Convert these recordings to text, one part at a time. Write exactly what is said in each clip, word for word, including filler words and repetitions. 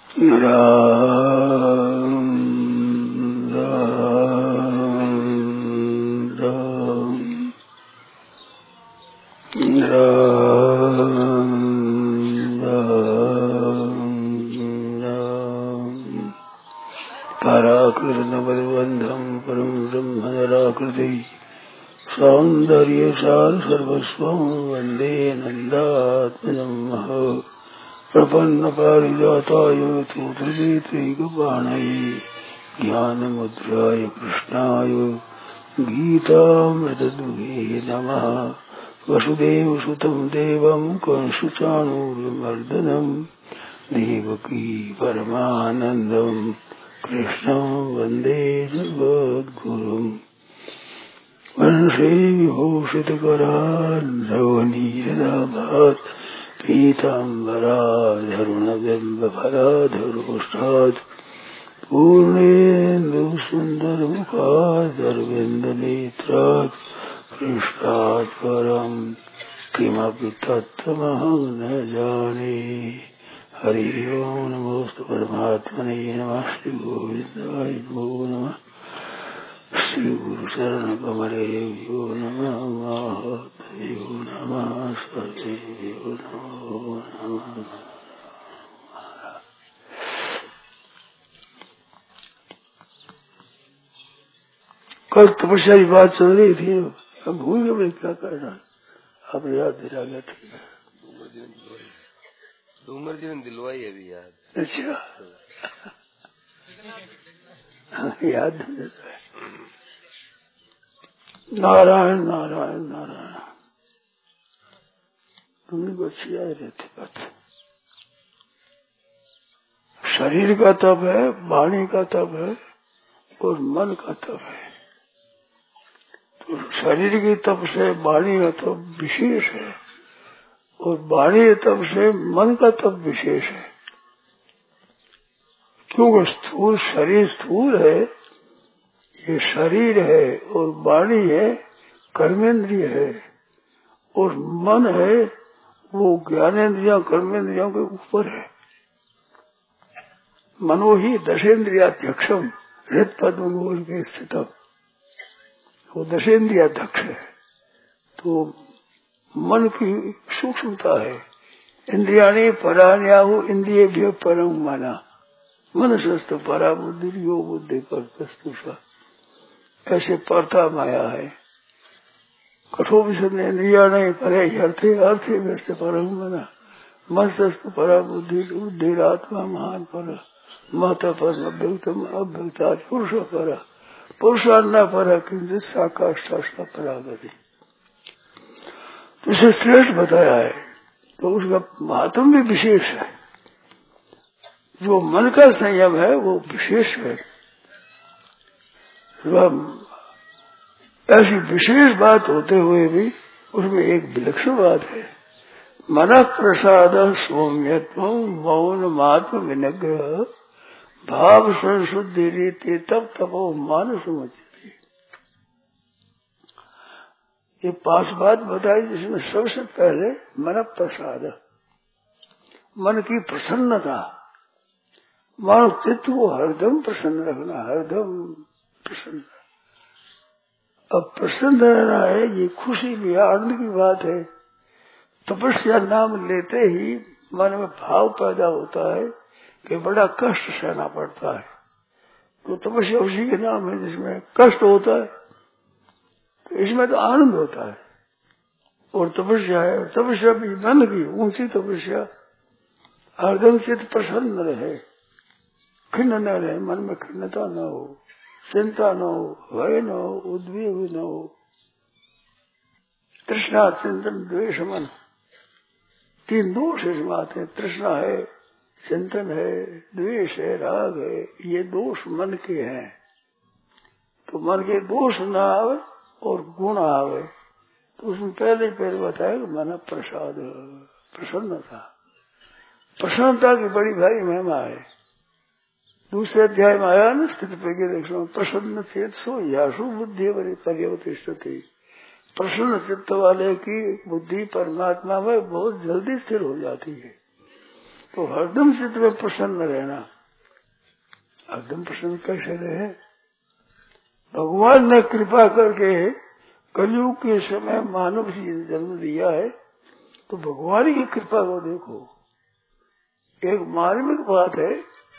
राम राम राम राम राम पराकृतबलबन्धं परं ब्रह्म निराकृति सौन्दर्य सार सर्वस्वं वन्दे नन्दात्मजं महः प्रपन्न पारिजाताय तोत्रवेत्रैकपाणये ज्ञानमुद्राय कृष्णाय गीतामृतदुहे नमः। वसुदेवसुतं देवं कंसचाणूरमर्दनं देवकी परमानन्दं कृष्णं वन्दे जगद्गुरुम्। वंशे विभूषितकरान्धवनीयदाभात् पीताम्बराधरुणबिम्बफलाधरोष्ठात् पूर्णेन्दुसुन्दरमुखादरविन्दनेत्रात् कृष्णात् परं किमपि तत्त्वमहं न जाने। हरि ओं नमोस्तु परमात्मने नमः श्री गोविन्दाय नमो नमः। श्री गुरु शरण कमलेभ्यो नमः महाभ्यो नमः सर्वेभ्यो नमो नमः। कल तपस्या की बात चल रही थी, अब भूल गए क्या करना, आप याद दिला गया। ठीक है, डूमर जी ने दिलवाई अभी याद। अच्छा याद नहीं है। नारायण नारायण नारायण तुमने को अच्छी याद रहती बात। शरीर का तप है, वाणी का तप है और मन का तप है। तो शरीर की तप से वाणी का तप विशेष है और वाणी के तप से मन का तप विशेष है। क्योंकि स्थूल शरीर स्थूल है, ये शरीर है और वाणी है कर्मेंद्रिय है और मन है वो ज्ञानेन्द्रिया कर्मेंद्रियों के ऊपर है। मनो ही दशेन्द्रियाध्यक्षम हृत पद्म के स्थित वो दशेन्द्रियाध्यक्ष है। तो मन की सूक्ष्मता है। इंद्रियाणि पराण्याहु इंद्रियेभ्यो परं मना मनसस्तु परा बुद्धि यो बुद्धि पर तस्तुषा। ऐसे परता माया है। कठोर विषद इंद्रिया नहीं परे अर्थे अर्थे व्यस्त परम मना मनसस्तु परा बुद्धि बुद्धिरात्मा महान पर महता पर अभ्युक्तम अभ्युक्ता पुरुष पर पुरुषान्ना पर किंचित साकाष्ठा परागति। तो इसे श्रेष्ठ बताया है। तो उसका महत्व भी विशेष है। जो मन का संयम है वो विशेष है। ऐसी विशेष बात होते हुए भी उसमें एक विलक्षण बात है। मन प्रसाद सौम्यत्व मौन मात्म विनग्रह भाव संशुद्धि रीति तब तपो मानस समझती। ये पांच बात बताई जिसमें सबसे पहले मन प्रसाद, मन की प्रसन्नता। मानव चित्त को हरदम प्रसन्न रखना, हरदम प्रसन्न। अब प्रसन्न रहना है, ये खुशी भी आनंद की बात है। तपस्या नाम लेते ही मन में भाव पैदा होता है कि बड़ा कष्ट सहना पड़ता है। तो तपस्या उसी के नाम है जिसमें कष्ट होता है, तो इसमें तो आनंद होता है। और तपस्या है, तपस्या भी मन की ऊंची तपस्या। हरदम चित्त प्रसन्न रहे, खिन्न न रहे, मन में खिन्नता न हो, चिंता न हो, भय न हो, उद्वेग न हो। तृष्णा चिंतन द्वेष मन तीन दोष इसमें आते हैं। तृष्णा है, चिंतन है, द्वेष है, राग है। ये दोष मन के हैं। तो मन के दोष न आवे और गुण आवे तो उसमें पहले पहले बताया मन प्रसाद प्रसन्नता। प्रसन्नता की बड़ी भारी महिमा है। दूसरे अध्याय में आया न स्थित प्रज्ञ लक्षण प्रसन्न चेत सो यासु बुद्धि पर्यवतिष्ठति। प्रसन्न चित्त वाले की बुद्धि परमात्मा में बहुत जल्दी स्थिर हो जाती है। तो हरदम चित्त में प्रसन्न रहना। हरदम प्रसन्न कैसे रहे? भगवान ने कृपा करके कलयुग के समय मानव जी जन्म दिया है, तो भगवान की कृपा को देखो। एक मार्मिक बात है,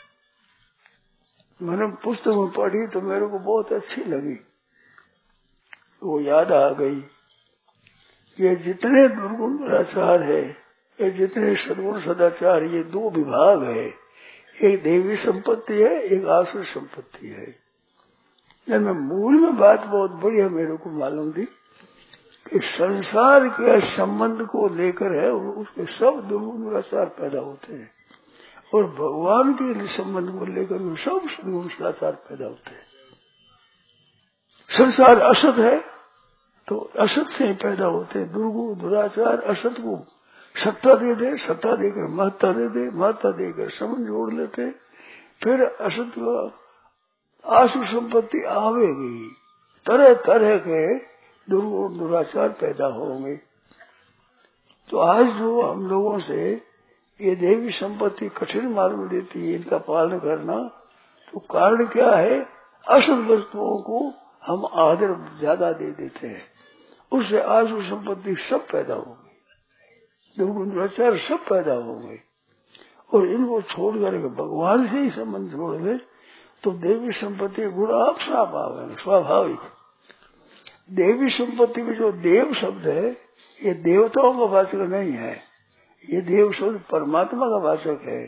मैंने पुस्तक में पढ़ी तो मेरे को बहुत अच्छी लगी, वो याद आ गई। ये जितने दुर्गुण दुराचार है, ये जितने सद्गुण सदाचार, ये दो विभाग है। एक देवी संपत्ति है, एक आसुर संपत्ति है। मैं मूल में बात बहुत बढ़िया मेरे को मालूम थी कि संसार के संबंध को लेकर है, उसके सब दुर्गुण दुराचार पैदा होते हैं, और भगवान के संबंध को लेकर सब सद्गुण सदाचार पैदा होते हैं। संसार असत है तो असत से ही पैदा होते हैं दुर्गुण दुराचार। असत को सत्ता दे दे, सत्ता देकर महत्ता दे दे, महत्ता देकर समझ जोड़ लेते, फिर असत का आसु संपत्ति आवेगी, तरह तरह के दुर्गुण दुराचार पैदा होंगे। तो आज जो हम लोगों से ये देवी संपत्ति कठिन मालूम देती है, इनका पालन करना, तो कारण क्या है? असत वस्तुओं को हम आदर ज्यादा दे देते हैं, उससे आसु संपत्ति सब पैदा होगी, दुर्गुण दुराचार सब पैदा होंगे। और इनको छोड़ करके भगवान से ही संबंध छोड़ दे तो देवी संपत्ति गुण आप साफ आवेंगे, स्वाभाविक। देवी संपत्ति में जो देव शब्द है, ये देवताओं का वाचक नहीं है, ये देव शब्द परमात्मा का वाचक है।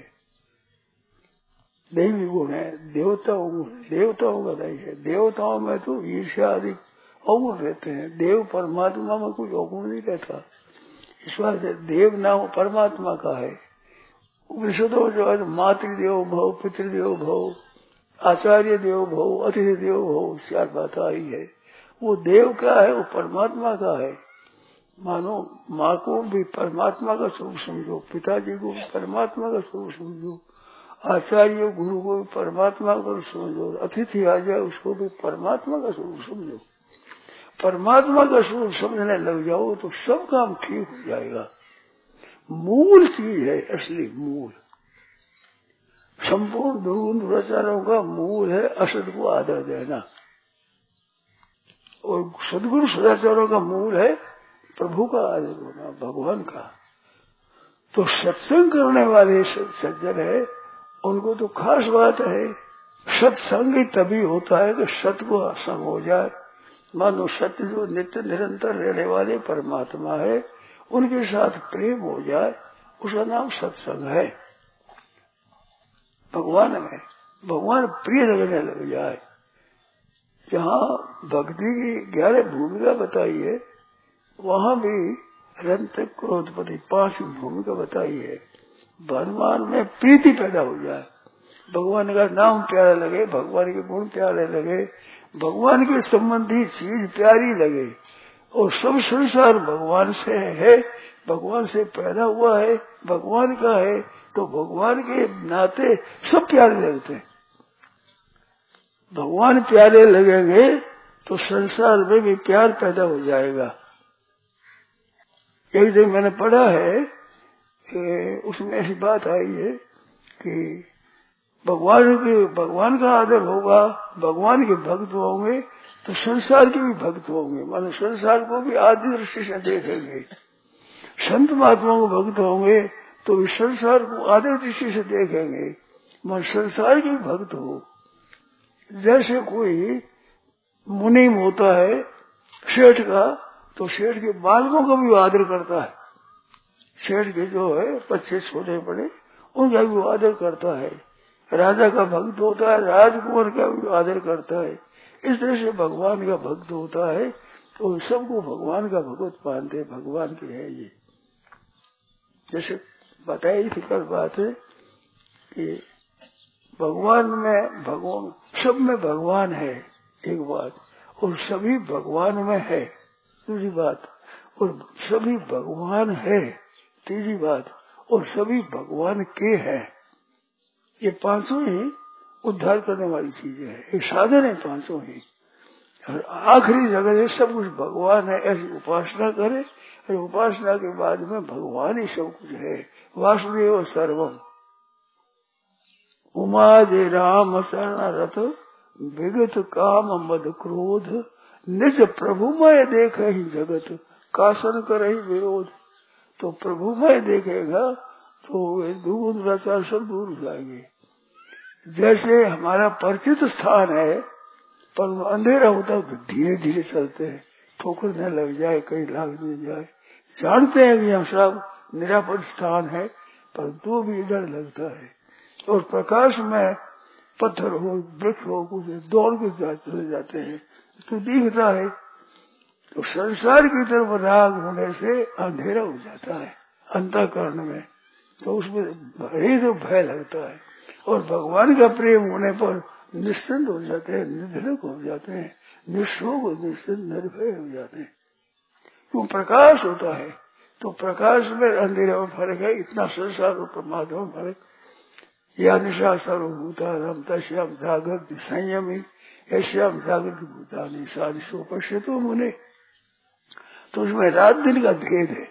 देवी गुण है, देवताओं देवताओं का नहीं है। देवताओं में तो ईर्ष्या आदि अवगुण रहते हैं, देव परमात्मा में कुछ अवगुण नहीं रहता। इस बात से देव नाम परमात्मा का है। उपनिषदों जो है मातृदेव भव, पितृदेव भव, आचार्य देव भव, अतिथि देव भव, चार बात आई है। वो देव क्या है? वो परमात्मा का है। मानो माँ को भी परमात्मा का स्वरूप समझो, पिताजी को भी परमात्मा का स्वरूप समझो, आचार्य गुरु को भी परमात्मा का समझो, अतिथि आ जाए उसको भी परमात्मा का स्वरूप समझो। परमात्मा का स्वरूप समझने लग जाओ तो सब काम ठीक हो जाएगा। मूल चीज है, असली मूल। संपूर्ण दुर्गुण दुराचारों का मूल है असत को आदर देना, और सद्गुण सदाचारों का मूल है प्रभु का आदर होना, भगवान का। तो सत्संग करने वाले सज्जन है, उनको तो खास बात है। सत्संग ही तभी होता है कि सत्य को संग हो जाए। मानो सत्य जो नित्य निरंतर रहने वाले परमात्मा है, उनके साथ प्रेम हो जाए, उसका नाम सत्संग है। भगवान में भगवान प्रिय लगने लग जाए। जहाँ भक्ति की ग्यारह भूमिका बताई है, वहाँ भी रंत क्रोधपति पांच भूमिका बताई है। भगवान में प्रीति पैदा हो जाए, भगवान का नाम प्यारा लगे, भगवान के गुण प्यारे लगे, भगवान के संबंधी चीज प्यारी लगे, और सब संसार भगवान से है, भगवान से पैदा हुआ है, भगवान का है, तो भगवान के नाते सब प्यारे लगते हैं। भगवान प्यारे लगेंगे तो संसार में भी प्यार पैदा हो जाएगा। एक दिन मैंने पढ़ा है कि उसमें ऐसी बात आई है कि भगवान के भगवान का आदर होगा, भगवान के भक्त होंगे तो संसार के भी भक्त होंगे, मानो संसार को भी आदि दृष्टि से देखेंगे। संत महात्मा को भक्त होंगे तो भी संसार को आदर दृष्टि से देखेंगे, मानो संसार के भी भक्त हो। जैसे कोई मुनीम होता है सेठ का, तो सेठ के बालकों का भी आदर करता है। सेठ के जो है बच्चे छोटे बड़े, उनका भी आदर करता है। राजा का भक्त होता है, राजकुमार का भी आदर करता है। इस तरह से भगवान का भक्त होता है तो सबको भगवान का भगवत मानते, भगवान के है ये। जैसे बताई थी कल बात है कि भगवान में भगवान सब में भगवान है एक बात, और सभी भगवान में है दूसरी बात, और सभी भगवान है तीसरी बात, और सभी भगवान के हैं। ये पांचों ही उद्धार करने वाली चीजें हैं, एक साधन है पांचों ही। और आखिरी जगह है सब कुछ भगवान है, ऐसी उपासना करे, और उपासना के बाद में भगवान ही सब कुछ है। वासुदेव सर्वम, उमा दे राम शरण रथ विगत काम मद क्रोध निज प्रभुमय देखे ही जगत कासन करे विरोध। तो प्रभुमय देखेगा तो दुगुन दुराचार सब दूर हो जाएंगे। जैसे हमारा परिचित स्थान है पर अंधेरा होता है तो धीरे धीरे चलते हैं, ठोकर न लग जाए, कहीं लाग न जाए। जानते हैं कि यहाँ सब निरापद स्थान है परंतु भी डर लगता है। और प्रकाश में पत्थर हो वृक्ष हो कुछ दौड़ के जा, चले जाते हैं तो दिखता है। तो संसार की तरफ राग होने से अंधेरा हो जाता है अंतःकरण में, तो उसमें बड़े तो भय लगता है। और भगवान का प्रेम होने पर निश्चिंत हो जाते हैं, निर्धड़क हो जाते हैं, निशोक निश्चिंत निर्भय हो जाते हैं। क्यों प्रकाश होता है। तो प्रकाश में अंधेरे में फर्क है, इतना संसार और परमात्मा में फर्क। या निशा सर्वभूता रमता श्याम जागृत संयमी श्याम जागृत भूतानी साधिशो पश्यतो मुने। तो उसमें रात दिन का भेद है,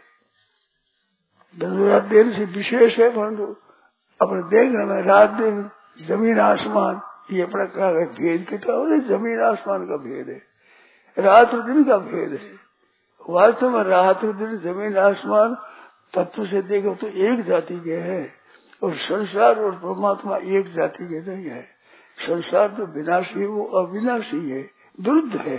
रात दिन से विशेष है परंतु अपने देखने में रात दिन जमीन आसमान ये अपना क्या है भेद कितना हो, जमीन आसमान का भेद है, रात और दिन का भेद है। वास्तव में रात और दिन जमीन आसमान तत्व से देखो तो एक जाति के है और संसार और परमात्मा एक जाति के नहीं है। संसार तो विनाशी वो अविनाशी है, विरुद्ध है।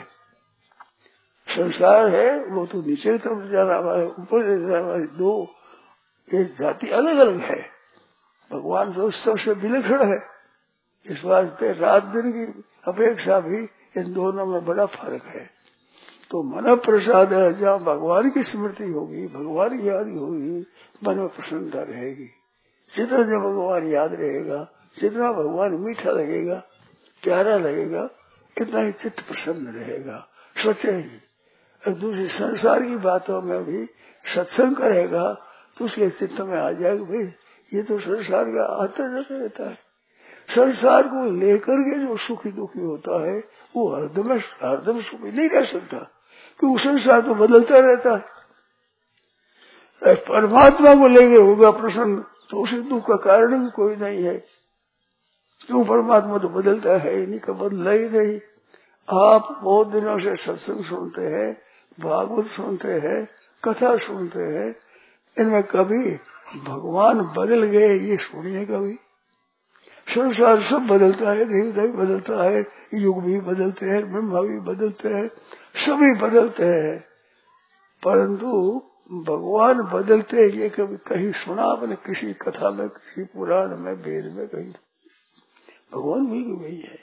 संसार है वो तो नीचे की तरफ जाना वाला ऊपर जाना वाली दो एक जाति अलग अलग है। भगवान तो सबसे विलक्षण है। इस वास्ते रात दिन की अपेक्षा भी इन दोनों में बड़ा फर्क है। तो मन प्रसाद है, जहाँ भगवान की स्मृति होगी, भगवान की याद होगी, मन में प्रसन्नता रहेगी। जितना जो भगवान याद रहेगा, जितना भगवान मीठा लगेगा, प्यारा लगेगा, इतना ही चित्त प्रसन्न रहेगा, सोचे ही। और दूसरी संसार की बातों में भी सत्संग करेगा तो उसके चित्त में आ जाएगा भाई ये तो संसार का आता जाता रहता है। संसार को लेकर के जो सुखी दुखी होता है वो हरदम हरदम सुखी नहीं रह सकता, क्योंकि संसार तो बदलता रहता है। परमात्मा को लेके होगा प्रसन्न तो उसे दुख का कारण भी कोई नहीं है, क्यों परमात्मा तो बदलता है ही नहीं, का बदला ही नहीं। आप बहुत दिनों से सत्संग सुनते हैं, भागवत सुनते हैं, कथा सुनते हैं, इनमें कभी भगवान बदल गए ये सुनिए कभी? संसार सब बदलता है, देवता भी बदलता है, युग भी बदलते हैं, ब्रह्मा भी बदलते हैं, सभी बदलते हैं, परंतु भगवान बदलते ये कभी कहीं सुना आपने किसी कथा में, किसी पुराण में, वेद में कहीं? भगवान भी वही है।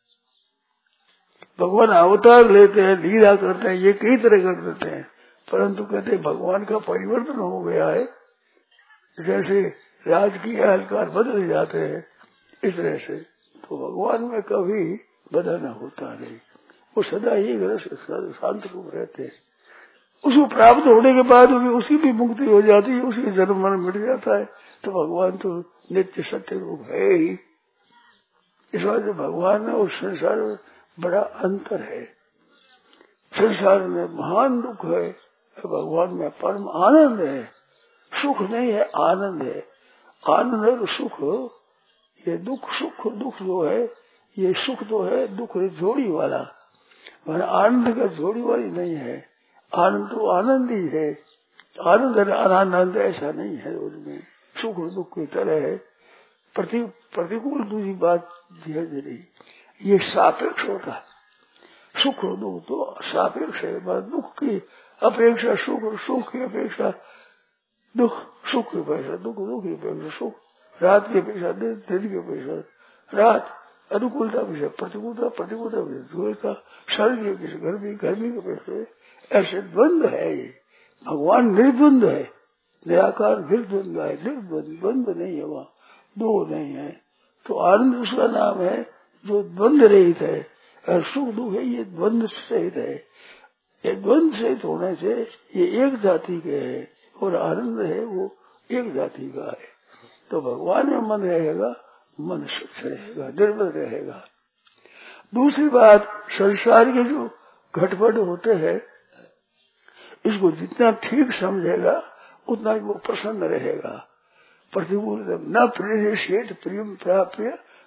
भगवान अवतार लेते हैं, लीला करते हैं, ये कई तरह कर देते हैं, परंतु कहते भगवान का परिवर्तन हो गया है। जैसे राजकीय अलंकार बदल जाते हैं इस तरह से तो भगवान में कभी बदलना होता नहीं, वो सदा ही शांत रूप रहते हैं। उसको प्राप्त होने के बाद भी उसकी भी मुक्ति हो जाती है, उसकी जन्म मरण मिट जाता है। तो भगवान तो नित्य सत्य रूप है ही। इस वजह से भगवान में और संसार में बड़ा अंतर है। संसार में महान दुख है, भगवान में परम आनंद है। सुख नहीं है, आनंद है। आनंद और सुख, ये दुख सुख दुख जो है ये सुख तो है, दुख है जोड़ी वाला, पर आनंद का जोड़ी वाली नहीं है। आनंद तो आनंद ही है, आनंद आनंद ऐसा नहीं है। उसमें सुख और दुख की तरह है। प्रति प्रतिकूल दूसरी बात धीरे धीरे ये सापेक्ष होता है। सुख और दुख तो सापेक्ष है, दुख की अपेक्षा सुख और सुख की अपेक्षा दुख, सुख की अपेक्षा दुख, दुख की अपेक्षा सुख, रात की अपेक्षा दिन, दिन की अपेक्षा रात, अनुकूलता अपेक्षा प्रतिकूलता, प्रतिकूलता अपेक्षा सर्दी की अपेक्षा गर्मी, गर्मी की अपेक्षा, ऐसे द्वंद्व है। ये भगवान निर्द्वंद्व है, निराकार निर्द्वंद्व है, निर्द्वंद्व द्वंद्व नहीं है, वहाँ दो नहीं है। तो आनंद उसका नाम है जो द्वंद्व रहित है, और सुख दुख है ये द्वंद्व सहित है। ये द्वंद्व सहित होने से ये एक जाति के है और आनंद है वो एक जाति का है। तो भगवान में मन रहेगा, मन स्वच्छ रहेगा, निर्मल रहेगा। दूसरी बात, संसार के जो घटपट होते हैं इसको जितना ठीक समझेगा उतना वो प्रसन्न रहेगा। प्रतिकूल न प्रेषित प्रियम प्राप्य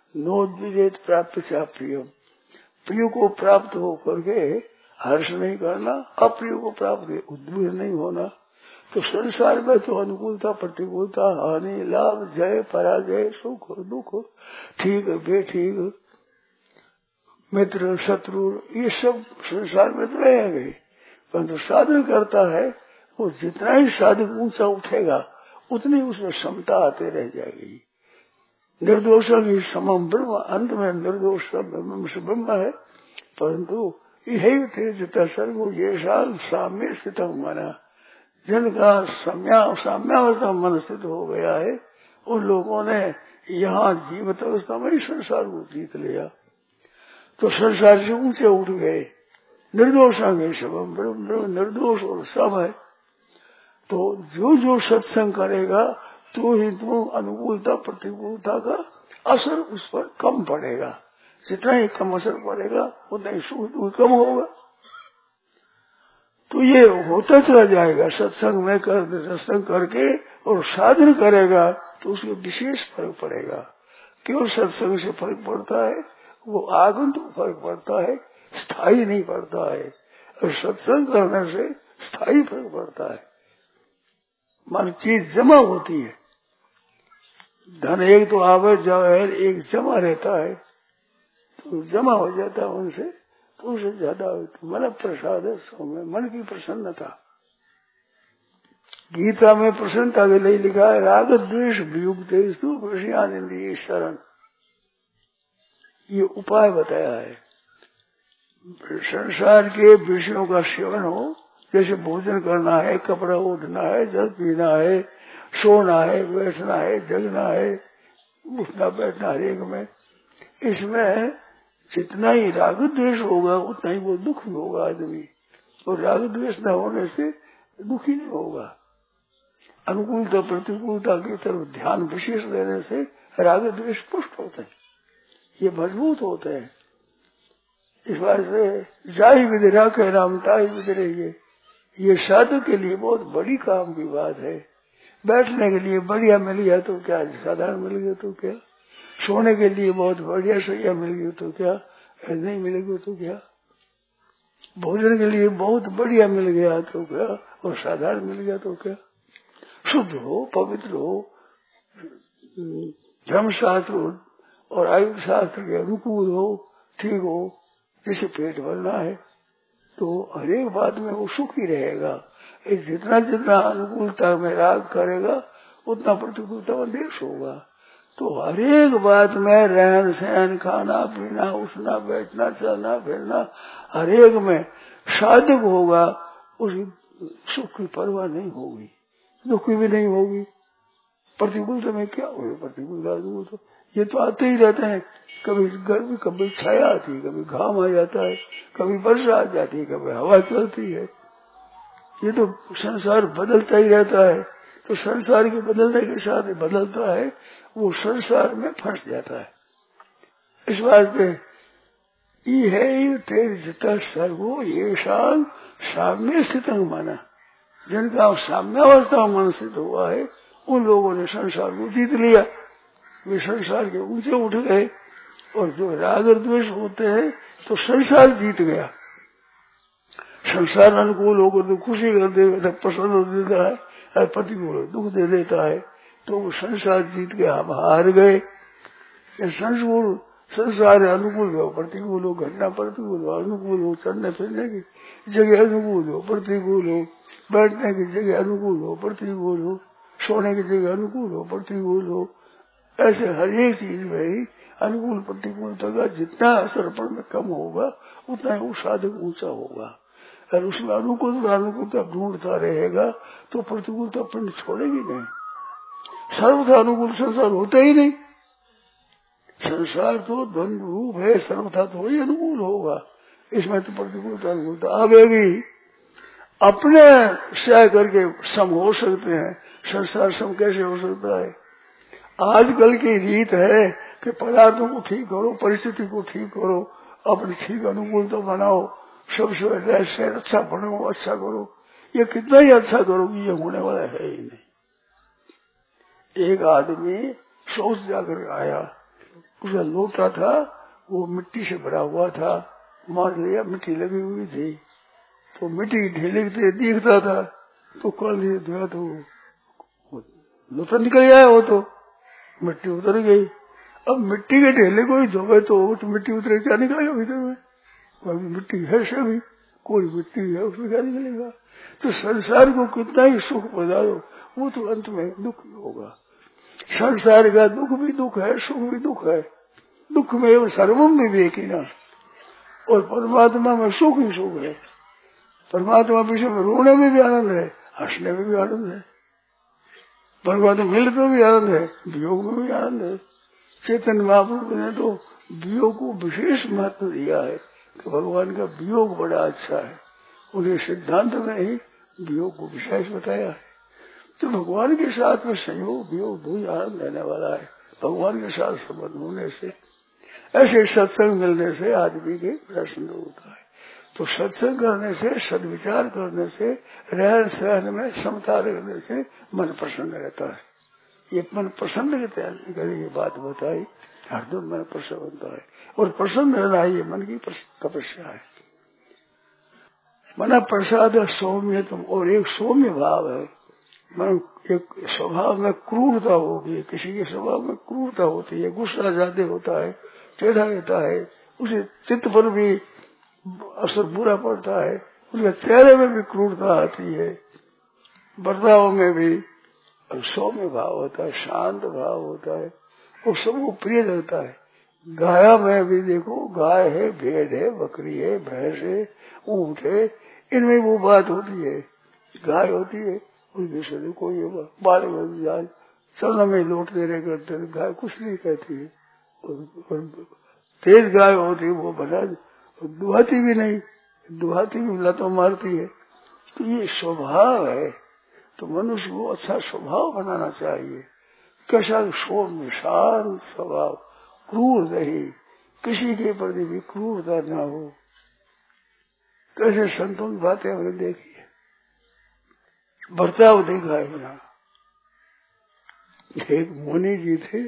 नोद्विजेत प्राप्त से अप्रिय, प्रिय को प्राप्त हो करके हर्ष नहीं करना, अप्रिय को प्राप्त उद्विग्न नहीं होना। तो संसार में तो अनुकूलता प्रतिकूलता, हानि लाभ, जय पराजय, सुख दुख, ठीक बेठीक, मित्र शत्रु, ये सब संसार में तो रहेंगे। परंतु साधन करता है वो जितना ही साधक ऊंचा उठेगा उतनी उसमें क्षमता आते रह जाएगी। निर्दोष ही समम ब्रह्म, अंत में निर्दोष ब्रह्म है। परंतु यही तेजता सर्व ये साल साम्य स्थित माना, जिनका सम्या साम्यावस्था मन स्थित हो गया है उन लोगों ने यहाँ जीवित अवस्था में ही संसार को जीत लिया। तो संसार से ऊंचे उठ गए। निर्दोष आगे सब ब्रह्म निर्दोष और सब है। तो जो जो सत्संग करेगा तो ही तो अनुकूलता प्रतिकूलता का असर उस पर कम पड़ेगा। जितना ही कम असर पड़ेगा उतना ही सुख दुख कम होगा। तो ये होता चला जाएगा। सत्संग में कर सत्संग करके और साधन करेगा तो उसमें विशेष फर्क पड़ेगा। केवल सत्संग से फर्क पड़ता है, वो आगंतुक फर्क पड़ता है, स्थायी नहीं पड़ता है। और सत्संग करने से स्थायी फर्क पड़ता है। मान चीज जमा होती है, धन एक तो आवे जावे, एक जमा रहता है, तो जमा हो जाता है उनसे, तो उससे ज्यादा मन प्रसाद है सौम्य, मन की प्रसन्नता। गीता में प्रसन्नता के लिए लिखा है राग द्वेष वियुक्त विषयानिंद्रिय शरण, ये उपाय बताया है। संसार के विषयों का सेवन हो, जैसे भोजन करना है, कपड़ा ओढ़ना है, जल पीना है, सोना है, बैठना है, जगना है, उठना बैठना हर एक में, इसमें जितना ही राग द्वेष होगा उतना ही वो दुखी होगा आदमी। और राग द्वेष न होने से दुखी नहीं होगा। अनुकूलता प्रतिकूलता की तरफ ध्यान विशेष देने से राग द्वेष पुष्ट होते हैं, ये मजबूत होते हैं। इस बार से जाई विधिरा के नाम ताई विधि, ये साधु के लिए बहुत बड़ी काम की बात है। बैठने के लिए बढ़िया मिल गया तो क्या, साधारण मिल गया तो क्या, सोने के लिए बहुत बढ़िया सैया मिल गई तो क्या, नहीं मिलेगी तो क्या, भोजन के लिए बहुत बढ़िया मिल गया तो क्या, और साधारण मिल गया तो क्या। शुद्ध हो, पवित्र हो, धर्म शास्त्र और आयुर्वेद शास्त्र के अनुकूल हो, ठीक हो, जैसे पेट भरना है तो हर एक बात में वो सुखी रहेगा। जितना जितना अनुकूलता में राग करेगा उतना प्रतिकूलता में देश होगा। तो हर एक बात में रहन सहन, खाना पीना, उठना बैठना, चलना फिरना, हर एक में साधक होगा, उस सुख की परवाह नहीं होगी, दुखी भी नहीं होगी। प्रतिकूलता में क्या होगा, प्रतिकूलता तो ये तो आते ही रहते हैं। कभी गर्मी, कभी छाया आती है, कभी घाम आ जाता है, कभी वर्षा आ जाती है, कभी हवा चलती है। ये तो संसार बदलता ही रहता है। तो संसार के बदलने के साथ बदलता है, वो संसार में फंस जाता है। इस बात पे ये है तेजता सर्वो ये शाल साम्य स्थित माना, जिनका साम्यावस्था मन स्थित हुआ है उन लोगों ने संसार को जीत लिया। वे संसार के ऊंचे उठ गए। और जो राग और द्वेष होते हैं तो संसार जीत गया। संसार अनुकूल होकर तो खुशी कर देता, पसंद हो देता है, और प्रतिकूल दुख दे देता है, तो वो संसार जीत गया, हम हार गए। संसार संसार अनुकूल हो, प्रतिकूल हो, घटना प्रतिकूल हो, अनुकूल हो, चलने फिरने की जगह अनुकूल हो, प्रतिकूल हो, बैठने की जगह अनुकूल हो, प्रतिकूल हो, सोने की जगह अनुकूल हो, प्रतिकूल हो, ऐसे हर एक चीज में ही अनुकूल प्रतिकूलता का जितना असर पर में कम होगा उतना ही वो साधक ऊंचा होगा। और उसमें अनुकूलता अनुकूलता ढूंढता रहेगा तो प्रतिकूलता पिंड छोड़ेगी नहीं। सर्वथा अनुकूल संसार होता ही नहीं। संसार तो द्वंद्व रूप है, सर्वथा तो वही अनुकूल होगा। इसमें तो प्रतिकूलता अनुकूलता आवेगी। अपने से करके सम हो सकते हैं, संसार सम कैसे हो सकता है। आजकल की रीत है कि पदार्थों को ठीक करो, परिस्थिति को ठीक करो, अपने ठीक अनुकूलता बनाओ, सबसे अच्छा बनाओ, अच्छा करो। ये कितना ही अच्छा करोगी ये होने वाला है ही नहीं। एक आदमी सोच जाकर आया, उसका लोटा था वो मिट्टी से भरा हुआ था, मान लिया मिट्टी लगी हुई थी, तो मिट्टी ढीले दिखता था, तो कल धोया तो लोटा निकल गया, वो तो मिट्टी उतर गई। अब मिट्टी के ढेले को ही धोवे तो मिट्टी उतरे, क्या निकलेगा भीतर में? अभी मिट्टी है सभी, कोई मिट्टी है उसमें क्या निकलेगा? तो संसार को कितना ही सुख बता दो, वो तो अंत में दुख होगा। संसार का दुख भी दुख है, सुख भी दुख है। दुख में सर्वम विवेकी ना, और परमात्मा में सुख ही सुख है। परमात्मा विषय में रोने में भी आनंद है, हंसने में भी आनंद है। परमात्मा मिलने में भी आनंद है, वियोग में भी आनंद है। चैतन्य महाप्रभु ने तो वियोग को विशेष महत्व दिया है कि भगवान का वियोग बड़ा अच्छा है। उन्हें सिद्धांत में ही वियोग को विशेष बताया है। तो भगवान के साथ में संयोग वियोग दो ही आनंद देने वाला है। भगवान के साथ संबंध होने से, ऐसे सत्संग मिलने से आदमी के प्रसन्न होता है। तो सत्संग करने से, सदविचार करने से, रहन सहन में समता रखने से मन प्रसन्न रहता है। ये मन प्रसन्न के तैयारी ये बात बताई, हरदम मन प्रसन्न होता है। और प्रसन्न रहना ये मन की तपस्या है। मना प्रसाद सौम्य तुम, और एक सौम्य भाव है। मन एक स्वभाव में क्रूरता होगी, किसी के स्वभाव में क्रूरता होती है, गुस्सा ज्यादा होता है, टेढ़ा रहता है, उसे चित्त पर भी असर बुरा पड़ता है, उसके चेहरे में भी क्रूरता आती है, बर्ताव में भी। और सौम्य भाव होता है, शांत भाव होता है, वो सबको प्रिय लगता है। गाया में भी देखो, गाय है, भेड़ है, बकरी है, भैंस है, ऊंट है, इनमें वो बात होती है। गाय होती है उनके शरीर को ये बाल में चलने में लौटते रह करते, गाय कुछ नहीं कहती है। तेज गाय होती है वो बना दुहाती भी नहीं, दुहाती भी लतों मारती है। तो ये स्वभाव है। तो मनुष्य को अच्छा स्वभाव बनाना चाहिए। कैसा सौम्य शांत स्वभाव, क्रूर नहीं, किसी के प्रति भी क्रूरता न हो। कैसे संतों की बातें हमने देखी है, बर्ताव देखा है यहाँ। एक मुनि जी थे,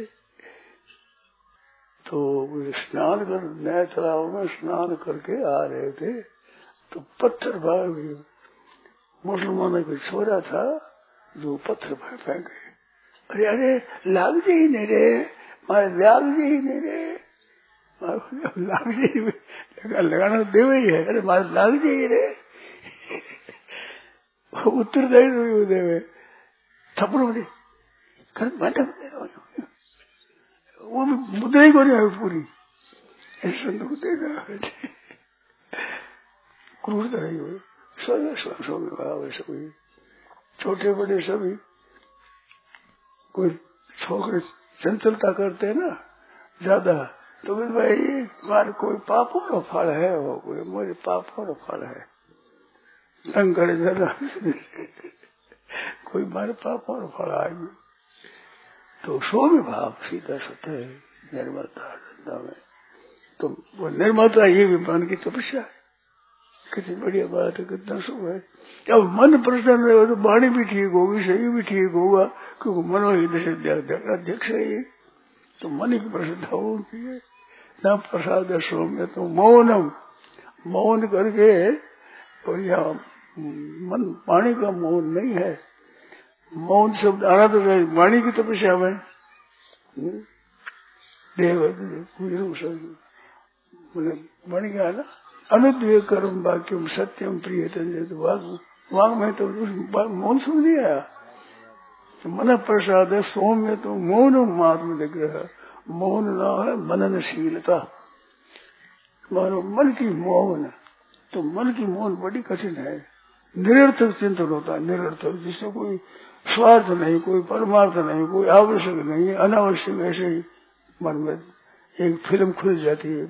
तो स्नान कर नए तालाब में स्नान करके आ रहे थे, तो पत्थर भाग गए। मुसलमानों का छोरा था जो पत्थर फेंके। अरे अरे लाग जी नहीं रे, मारे लाग जी नहीं रे, लाग जी लगाना देवे ही है। अरे मारे लाग जी रे, उत्तर दे देवे थप्पड़ बड़ी कर बैठक वो भी मुद्रा ही को नहीं है पूरी। ऐसा तो देखा क्रूरता रही हुई स्वामी भाव है सभी, छोटे बड़े सभी। कोई छोकरे चंचलता करते है ना ज्यादा, तो फिर भाई मारे कोई पापों का फल है, वो कोई मेरे पापों का फल है, तंग करे ज्यादा कोई मारे पापों का फल आएगी। तो स्वामी भाव सीधा सत्य है निर्मलता में। तो वो निर्मलता ये भी मन की तपस्या है। कितनी बढ़िया बात है, कितना सुख है। अब मन प्रसन्न रहेगा तो वाणी भी ठीक होगी, शरीर भी ठीक होगा, क्योंकि मनो ही अध्यक्ष है ये। तो मन की प्रसन्नता होती है न। प्रसाद सौम्य तो मौनम, मौन करके, और यहाँ मन वाणी का मौन नहीं है। मौन शब्द आना तो वाणी की तपस्या में देव बन गया ना। अनुद्वेग कर्म वाक्यम सत्यम प्रिय वाग, वाग में तो मौन सुन नहीं आया। तो मन प्रसाद है सौम्य तो मौन आत्म निग्रह, मौन ना है मननशीलता, मानो मन की मौन। तो मन की मौन बड़ी कठिन है। निरर्थक चिंतन होता है, निरर्थक, जिसमें कोई स्वार्थ नहीं, कोई परमार्थ नहीं, कोई आवश्यक नहीं, अनावश्यक। ऐसे ही मन में एक फिल्म खुल जाती है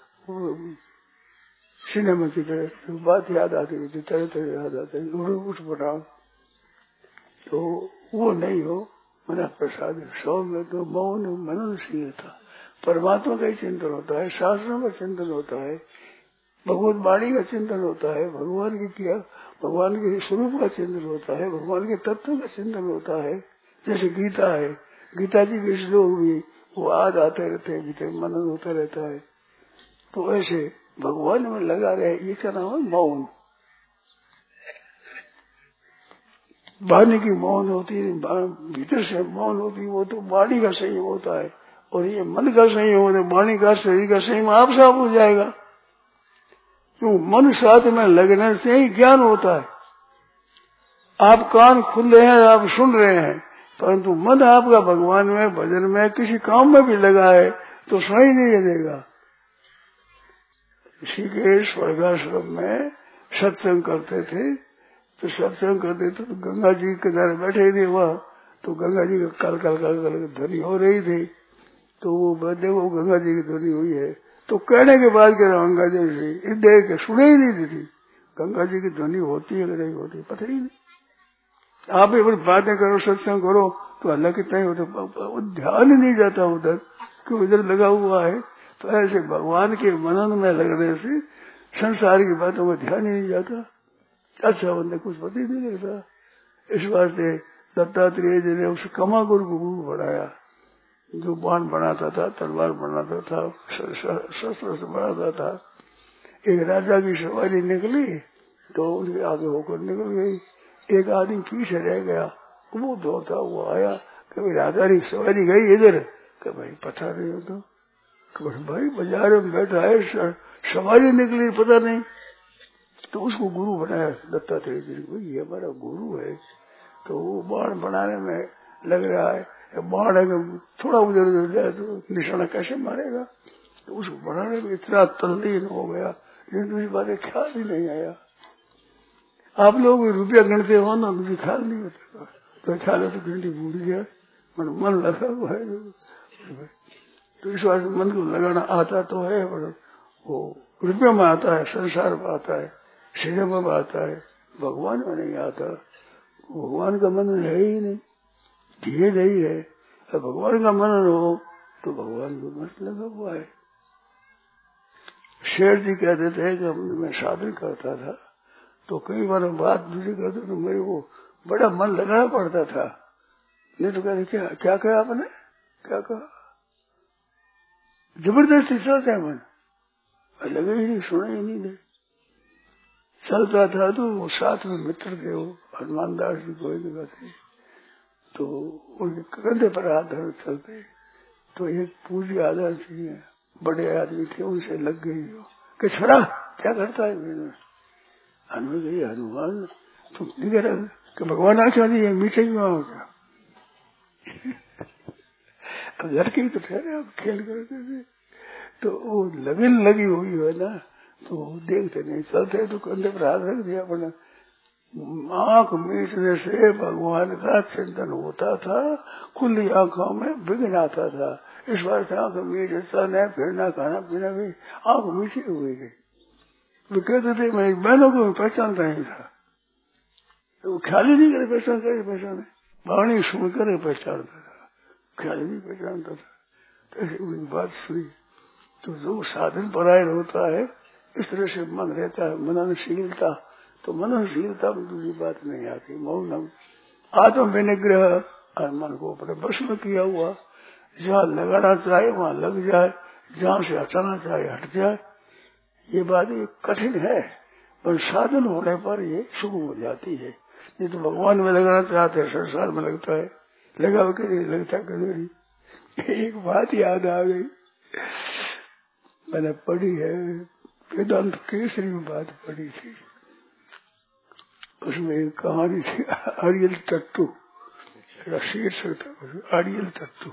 सिनेमा की तरह, तो बात याद आती है, तरह तरह याद आते हैं, उठ बनाओ। तो वो नहीं हो। मन प्रसाद सौम्य तो मौन मननशीलता, परमात्मा का ही चिंतन होता है, शास्त्रों का चिंतन होता है, भगवत वाणी का चिंतन होता है, भगवान की क्या भगवान के स्वरूप का चिंतन होता है, भगवान के तत्व का चिंतन होता है। जैसे गीता है, गीता जी के श्लोक भी वो आज आते रहते हैं, भीतर मनन होता रहता है। तो ऐसे भगवान में लगा रहे, ये क्या नाम है? मौन। वाणी की मौन होती है, भीतर से मौन होती है, वो तो वाणी का संयम होता है। और ये मन का संयम होता है, वाणी का शरीर का संयम आप साफ हो जाएगा। क्यों? मन साथ में लगने से ही ज्ञान होता है। आप कान खुले हैं, आप सुन रहे हैं, परंतु मन आपका भगवान में, भजन में, किसी काम में भी लगा है तो सुनाई नहीं देगा। इसी के स्वर्गाश्रम में सत्संग करते थे, तो सत्संग करते थे तो गंगा जी के किनारे बैठे थे वहां, तो गंगा जी का कल कल कल कल ध्वनि हो रही थी। तो वो देखो गंगा जी की ध्वनि हुई है, तो कहने के बाद कह रहा गंगा जी से देख के सुने ही नहीं थी गंगा जी की ध्वनि होती है कि नहीं होती, पता ही नहीं। आप एक बार बातें करो, सत्संग करो तो अल्लाह कितना ही होता, ध्यान ही नहीं जाता उधर, क्यों उधर लगा हुआ है। तो ऐसे भगवान के मनन में लगने से संसार की बातों में ध्यान ही नहीं जाता। अच्छा बंदे कुछ पता ही नहीं लगता। इस वास्ते दत्तात्रेय जी ने उस कमा गुरु को गुरु बनाया, जो बाण बनाता था, तलवार बनाता था, शस्त्र से बनाता था। एक राजा की सवारी निकली तो उसके आगे होकर निकल गई, एक आदमी पीछे रह गया, वो दौड़ता हुआ आया, कभी राजा की सवारी गई इधर, कि भाई पता नहीं हो तो कभी भाई बाजार में बैठा है, सवारी निकली पता नहीं। तो उसको गुरु बनाया दत्तात्रेय जी को, ये हमारा गुरु है। तो वो बाण बनाने में लग रहा है, बाण अगर थोड़ा उधर उधर जाए तो निशाना कैसे मारेगा। तो उसको बनाने में इतना तल्लीन हो गया, लेकिन दूसरी बातें ख्याल ही नहीं आया। आप लोग रुपया गिनते हो ना, मुझे ख्याल नहीं होता, तो ख्याल है तो घंटी भूल गया, मन मन लगा हुआ है। तो इस बात मन को लगाना आता तो है, पर वो रुपये में आता है, संसार में आता है, सिनेमा में आता है, भगवान में नहीं आता। भगवान का मन है ही नहीं, ये नहीं है। अब भगवान का मन हो तो भगवान को मत लगा हुआ है। शेर जी कहते थे कि मैं साधन करता था तो कई बार बात दूसरी करते तो मेरे को बड़ा मन लगाना पड़ता था। नहीं तो कहते क्या क्या कहा आपने, क्या कहा, जबरदस्ती चलता है मन, लगे ही नहीं, सुना ही नहीं दे। चलता था तो वो साथ में मित्र थे, वो हनुमान दास जी कोई भी बात नहीं, तो उनके कंधे पर हाथ धर चलते। तो एक पूज्य आदर सिंह है, बड़े आदमी थे, उनसे लग गई हो कि छोड़ा क्या करता है। मैंने हनुमान गई, हनुमान तुम नहीं कह रहे कि भगवान आचार्य नहीं है, मीठे ही वहां क्या। अब लड़के तो ठहरे, अब खेल करते थे, तो वो लगन लगी हुई है ना, तो देखते नहीं, चलते तो कंधे पर हाथ रख दिया, अपना आंख मीचने से भगवान का चिंतन होता था, खुली आंखों में विघ्न आता था। इस बार से आंख मीच चलना फिरना खाना पीना भी आंख मीची हुई गई। वो कहते थे मैं बहनों को पहचानता ही था, वो ख्याल ही नहीं करे पहचान करे पहचाने, वाणी सुनकर पहचानता था, ख्याल ही नहीं पहचानता था। तो ऐसी उनकी बात सुनी तो जो साधन परायण होता है इस तरह से मन रहता है, मननशीलता। तो मननशीलता में दूसरी बात नहीं आती, मौनम आत्म विनिग्रह और मन को अपने वश में किया हुआ, जहाँ लगाना चाहे वहाँ लग जाए, जहाँ से हटाना चाहे हट जाए। ये बात कठिन है, पर साधन होने पर ये सुगम हो जाती है। ये तो भगवान में लगाना चाहते हैं, संसार में लगता है, लगा के नहीं लगता कभी नहीं। एक बात याद आ गई, मैंने पढ़ी है, वेदांत केसरी में बात पढ़ी थी, उसमें एक कहानी थी, अड़ियल तट्टू, शीर्षक था अड़ियल तट्टू।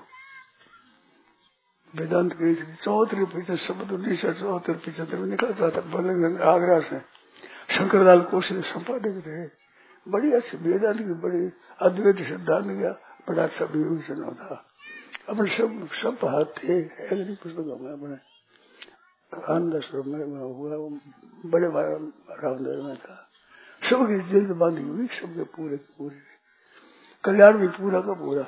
वेदांत केसरी चौहत्तर पीछे शब्द उन्नीस सौ चौहत्तर पिछहत्तर में निकलता था, बलंग आगरा से। शंकरलाल कौशल संपादक थे, बड़ी अच्छी वेदांत की बड़ी अद्वैत सिद्धांत का बड़ा अच्छा विभूषण था। अपने सब सब हाथ थे, पुस्तकों में अपने आनंदाश्रम में हुआ, बड़े रामदेव में था, सबकी जिल्द बांधी हुई, सबके पूरे पूरे कल्याण भी पूरा का पूरा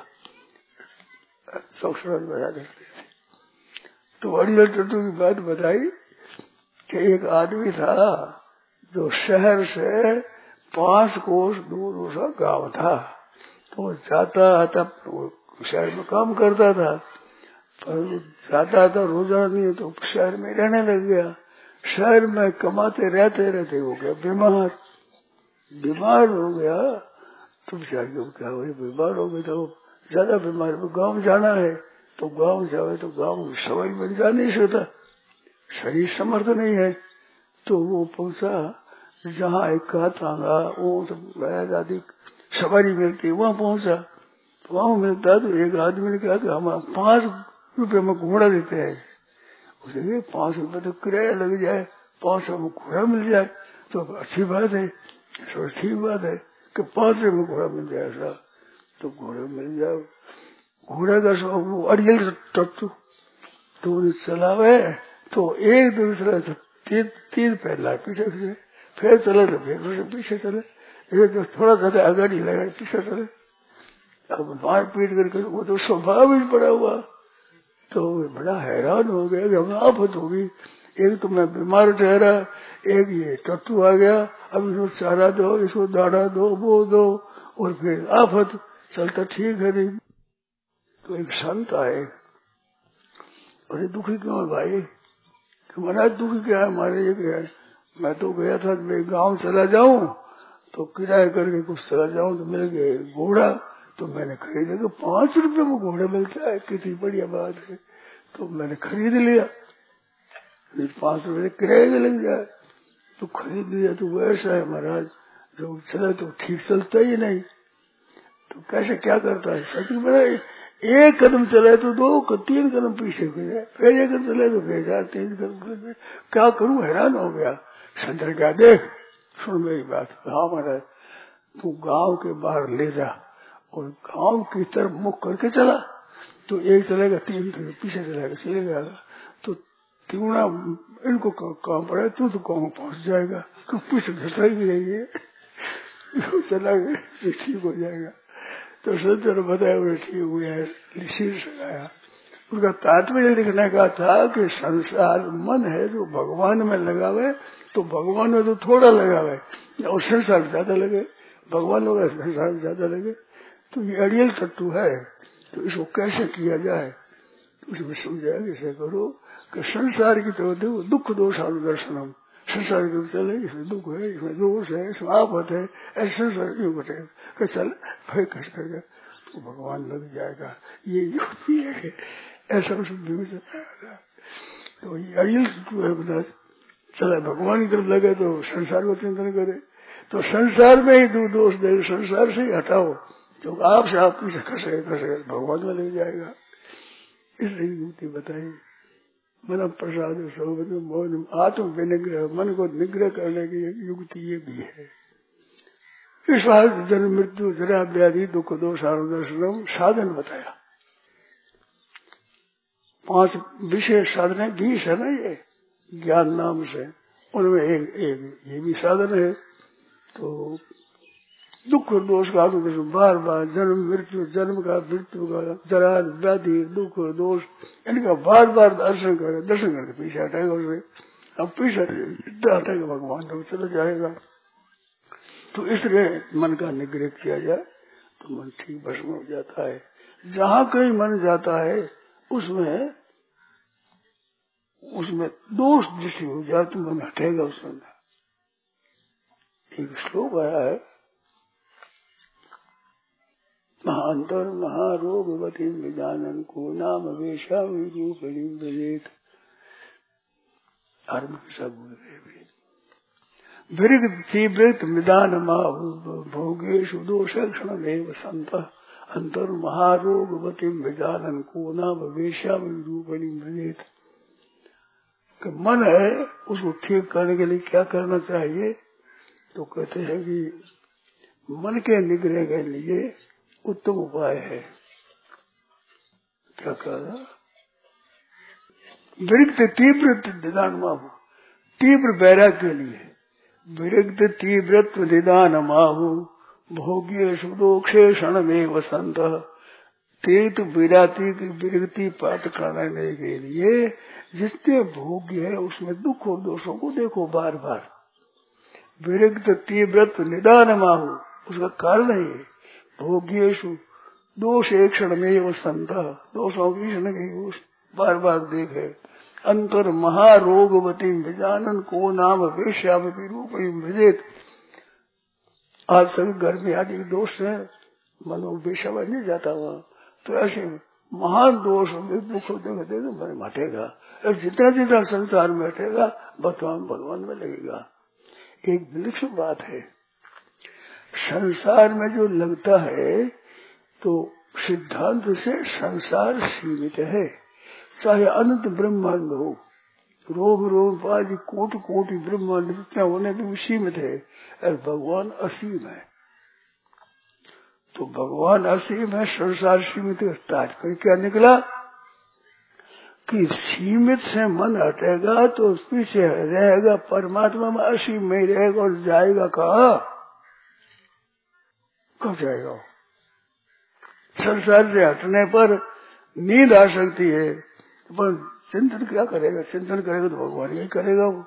सौसराज बजा करते थे। तो अड़ियल टट्टू की बात बताई कि एक आदमी था जो शहर से पांच कोस दूर उसका गांव था, तो जाता आता शहर में काम करता था। पर जाता था रोजाना नहीं है तो शहर में रहने लग गया। शहर में कमाते रहते रहते हो गया बीमार। बीमार हो गया तो बेचारे क्या हो बीमार हो गए तो ज्यादा बीमार गाँव जाना है तो गाँव जावे तो गाँव में सवारी बन जा नहीं सकता, शरीर समर्थ नहीं है। तो वो पहुंचा जहाँ एक कांगा ऊँट बैल आदि सवारी मिलती है वहाँ पहुंचा। वहाँ मिलता तो एक आदमी ने कहा कि हम पांच रुपए में घोड़ा देते हैं। उसे पांच रुपए तो किराया लग जाए, पांच सौ में घोड़ा मिल जाए तो अच्छी बात है, ठीक बात है कि पांच सौ में घोड़ा मिल जाए ऐसा तो घोड़ा मिल जाए। घोड़े का सब अड़ियल टट्टू तो उन्हें चलावे तो एक दूसरे से तीन तीन पहला पीछे पीछे फिर चले तो फिर पीछे चले, एक तो थोड़ा सा आगे नहीं लगा पीछे चले। अब मार पीट करके वो तो स्वभाव ही पड़ा हुआ। तो बड़ा हैरान हो गया कि हम आफत होगी, एक तो मैं बीमार ठहरा, एक ये टट्टू आ गया, अब इसको चारा दो, इसको दाना दो, वो दो, और फिर आफत चलता ठीक है नहीं। तो एक संत आए, अरे दुखी क्यों है भाई? कि महाराज दुखी क्या है हमारे ये क्या है? मैं तो गया था मैं गांव चला जाऊं तो किराया करके कुछ चला जाऊं तो मिल गए घोड़ा, तो मैंने खरीदा कि पांच रुपए में घोड़ा मिलता है, कितनी बढ़िया बात है। तो मैंने खरीद लिया, पांच रुपए किराए के लग जाए तो खरीद लिया। तो वो ऐसा है महाराज जो चले तो ठीक चलता ही नहीं, तो कैसे क्या करता है सच में, एक कदम चले तो दो तीन कदम पीछे फिर फिर एक कदम चले तो फिर चार तीन कदम, क्या करूं हैरान हो गया। संतर क्या देख सुन मेरी बात, हाँ महाराज तू गांव के बाहर ले जा और गांव की तरफ मुख करके चला तो एक चलेगा तीन कदम पीछे चलेगा चलेगा तो तिगुना इनको काम पड़ा तू तो गाँव पहुंच जाएगा, तो पीछे घसरा ही रहेंगे चला गया ठीक हो जाएगा। तो संतर ने बताया वो ठीक हुए है शीर्ष लगाया। उनका तात्पर्य लिखने का था कि संसार मन है जो भगवान में लगावे तो भगवान में तो थोड़ा लगावे और संसार ज्यादा लगे, भगवान होगा संसार ज्यादा लगे। तो ये अड़ियल तत्व है, तो इसको कैसे किया जाए तो उसमें समझाया कैसे करो कि संसार की तरफ देखो दुख दोष अनुदर्शनम, संसार के चले इसमें दुख है, इसमें दोष है, इसमें आफत है, ऐसे संसार क्यों बचेगा, चल फिर कष्ट करेगा तो भगवान लग जाएगा, ये युक्ति है ऐसा उसमें बताया। तो ये अड़ियल तत्व है बता चला भगवान की तरफ लगे तो संसार को चिंतन करे, तो संसार में ही दो दोष दे, संसार से ही हटाओ तो आपसे आप पीछे खसे खसे भगवान में लग जाएगा। इसलिए युक्ति बताई मन प्रसाद सौगत मौन आत्म विनिग्रह, मन को निग्रह करने की युक्ति ये भी है। इस बात जन्म मृत्यु जरा व्याधि दुख दोष अनुदर्शनम साधन बताया। पांच विशेष साधन बीस है ना ये ज्ञान नाम से, उनमें एक एक ये भी साधन है। तो दुख और दोष का अनुदर्शन बार बार जन्म मृत्यु, जन्म का मृत्यु का जरा व्याधि दुख और दोष इनका बार बार दर्शन करे, दर्शन करके पीछे हटाएगा उसे, अब पीछे हटाएगा भगवान तो चला जाएगा। तो इसलिए मन का निग्रह किया जाए तो मन ठीक भस्म हो जाता है। जहाँ कहीं मन जाता है उसमें उसमें दोष दृष्टि हो जाए तो मन हटेगा उसमें। एक श्लोक आया है महांतर महारोगवती विजानन को नाम वेशा विरूपणी विवेक आरम्भ के साथ बोल रहे विरग तीव्रत निदान भोगेशु दोष क्षण देव संत अंतर महारोगवती विजानन को नाम वेशा विरूपणी विवेक। मन है उसको ठीक करने के लिए क्या करना चाहिए, तो कहते हैं कि मन के निग्रह के लिए उत्तम उपाय है क्या कहा, विरक्त तीव्र निदान माहू, तीव्र वैराग्य के लिए विरक्त तीव्रत्व निदान माहू भोग्य सुदोक्षे क्षण में वसंत। तीर्थ विराती की विरक्ति प्राप्त करने के लिए जितने भोग्य है उसमें दुख और दोषों को देखो बार बार। विरक्त तीव्रत्व निदान माहू उसका कारण है भोग्येशु दोष एक क्षण में वो संता, दोषों की क्षण की बार बार देखे। अंतर महारोगवती विजानन को नाम वेश्याम रूप विजेत। आज सभी घर में आदि दोष है, मनो वेश्या नहीं जाता वहां, तो ऐसे महान दोष में दुख देख देख मन हटेगा, और जितना जितना संसार में हटेगा भगवान भगवान में लगेगा। एक विलक्षण बात है, संसार में जो लगता है तो सिद्धांत से संसार सीमित है, चाहे अनंत ब्रह्मांड हो, रोम रोम पादि कोटि कोटि ब्रह्मांड जितना होने भी सीमित है, और भगवान असीम है। तो भगवान असीम है, संसार सीमित है, तात्पर्य क्या निकला कि सीमित से मन हटेगा तो पीछे रहेगा परमात्मा में, असीम में ही रहेगा, और जाएगा कहाँ, कब जाएगा। संसार से हटने पर नींद आ सकती है, पर चिंतन क्या करेगा, चिंतन करेगा तो भगवान ही करेगा वो।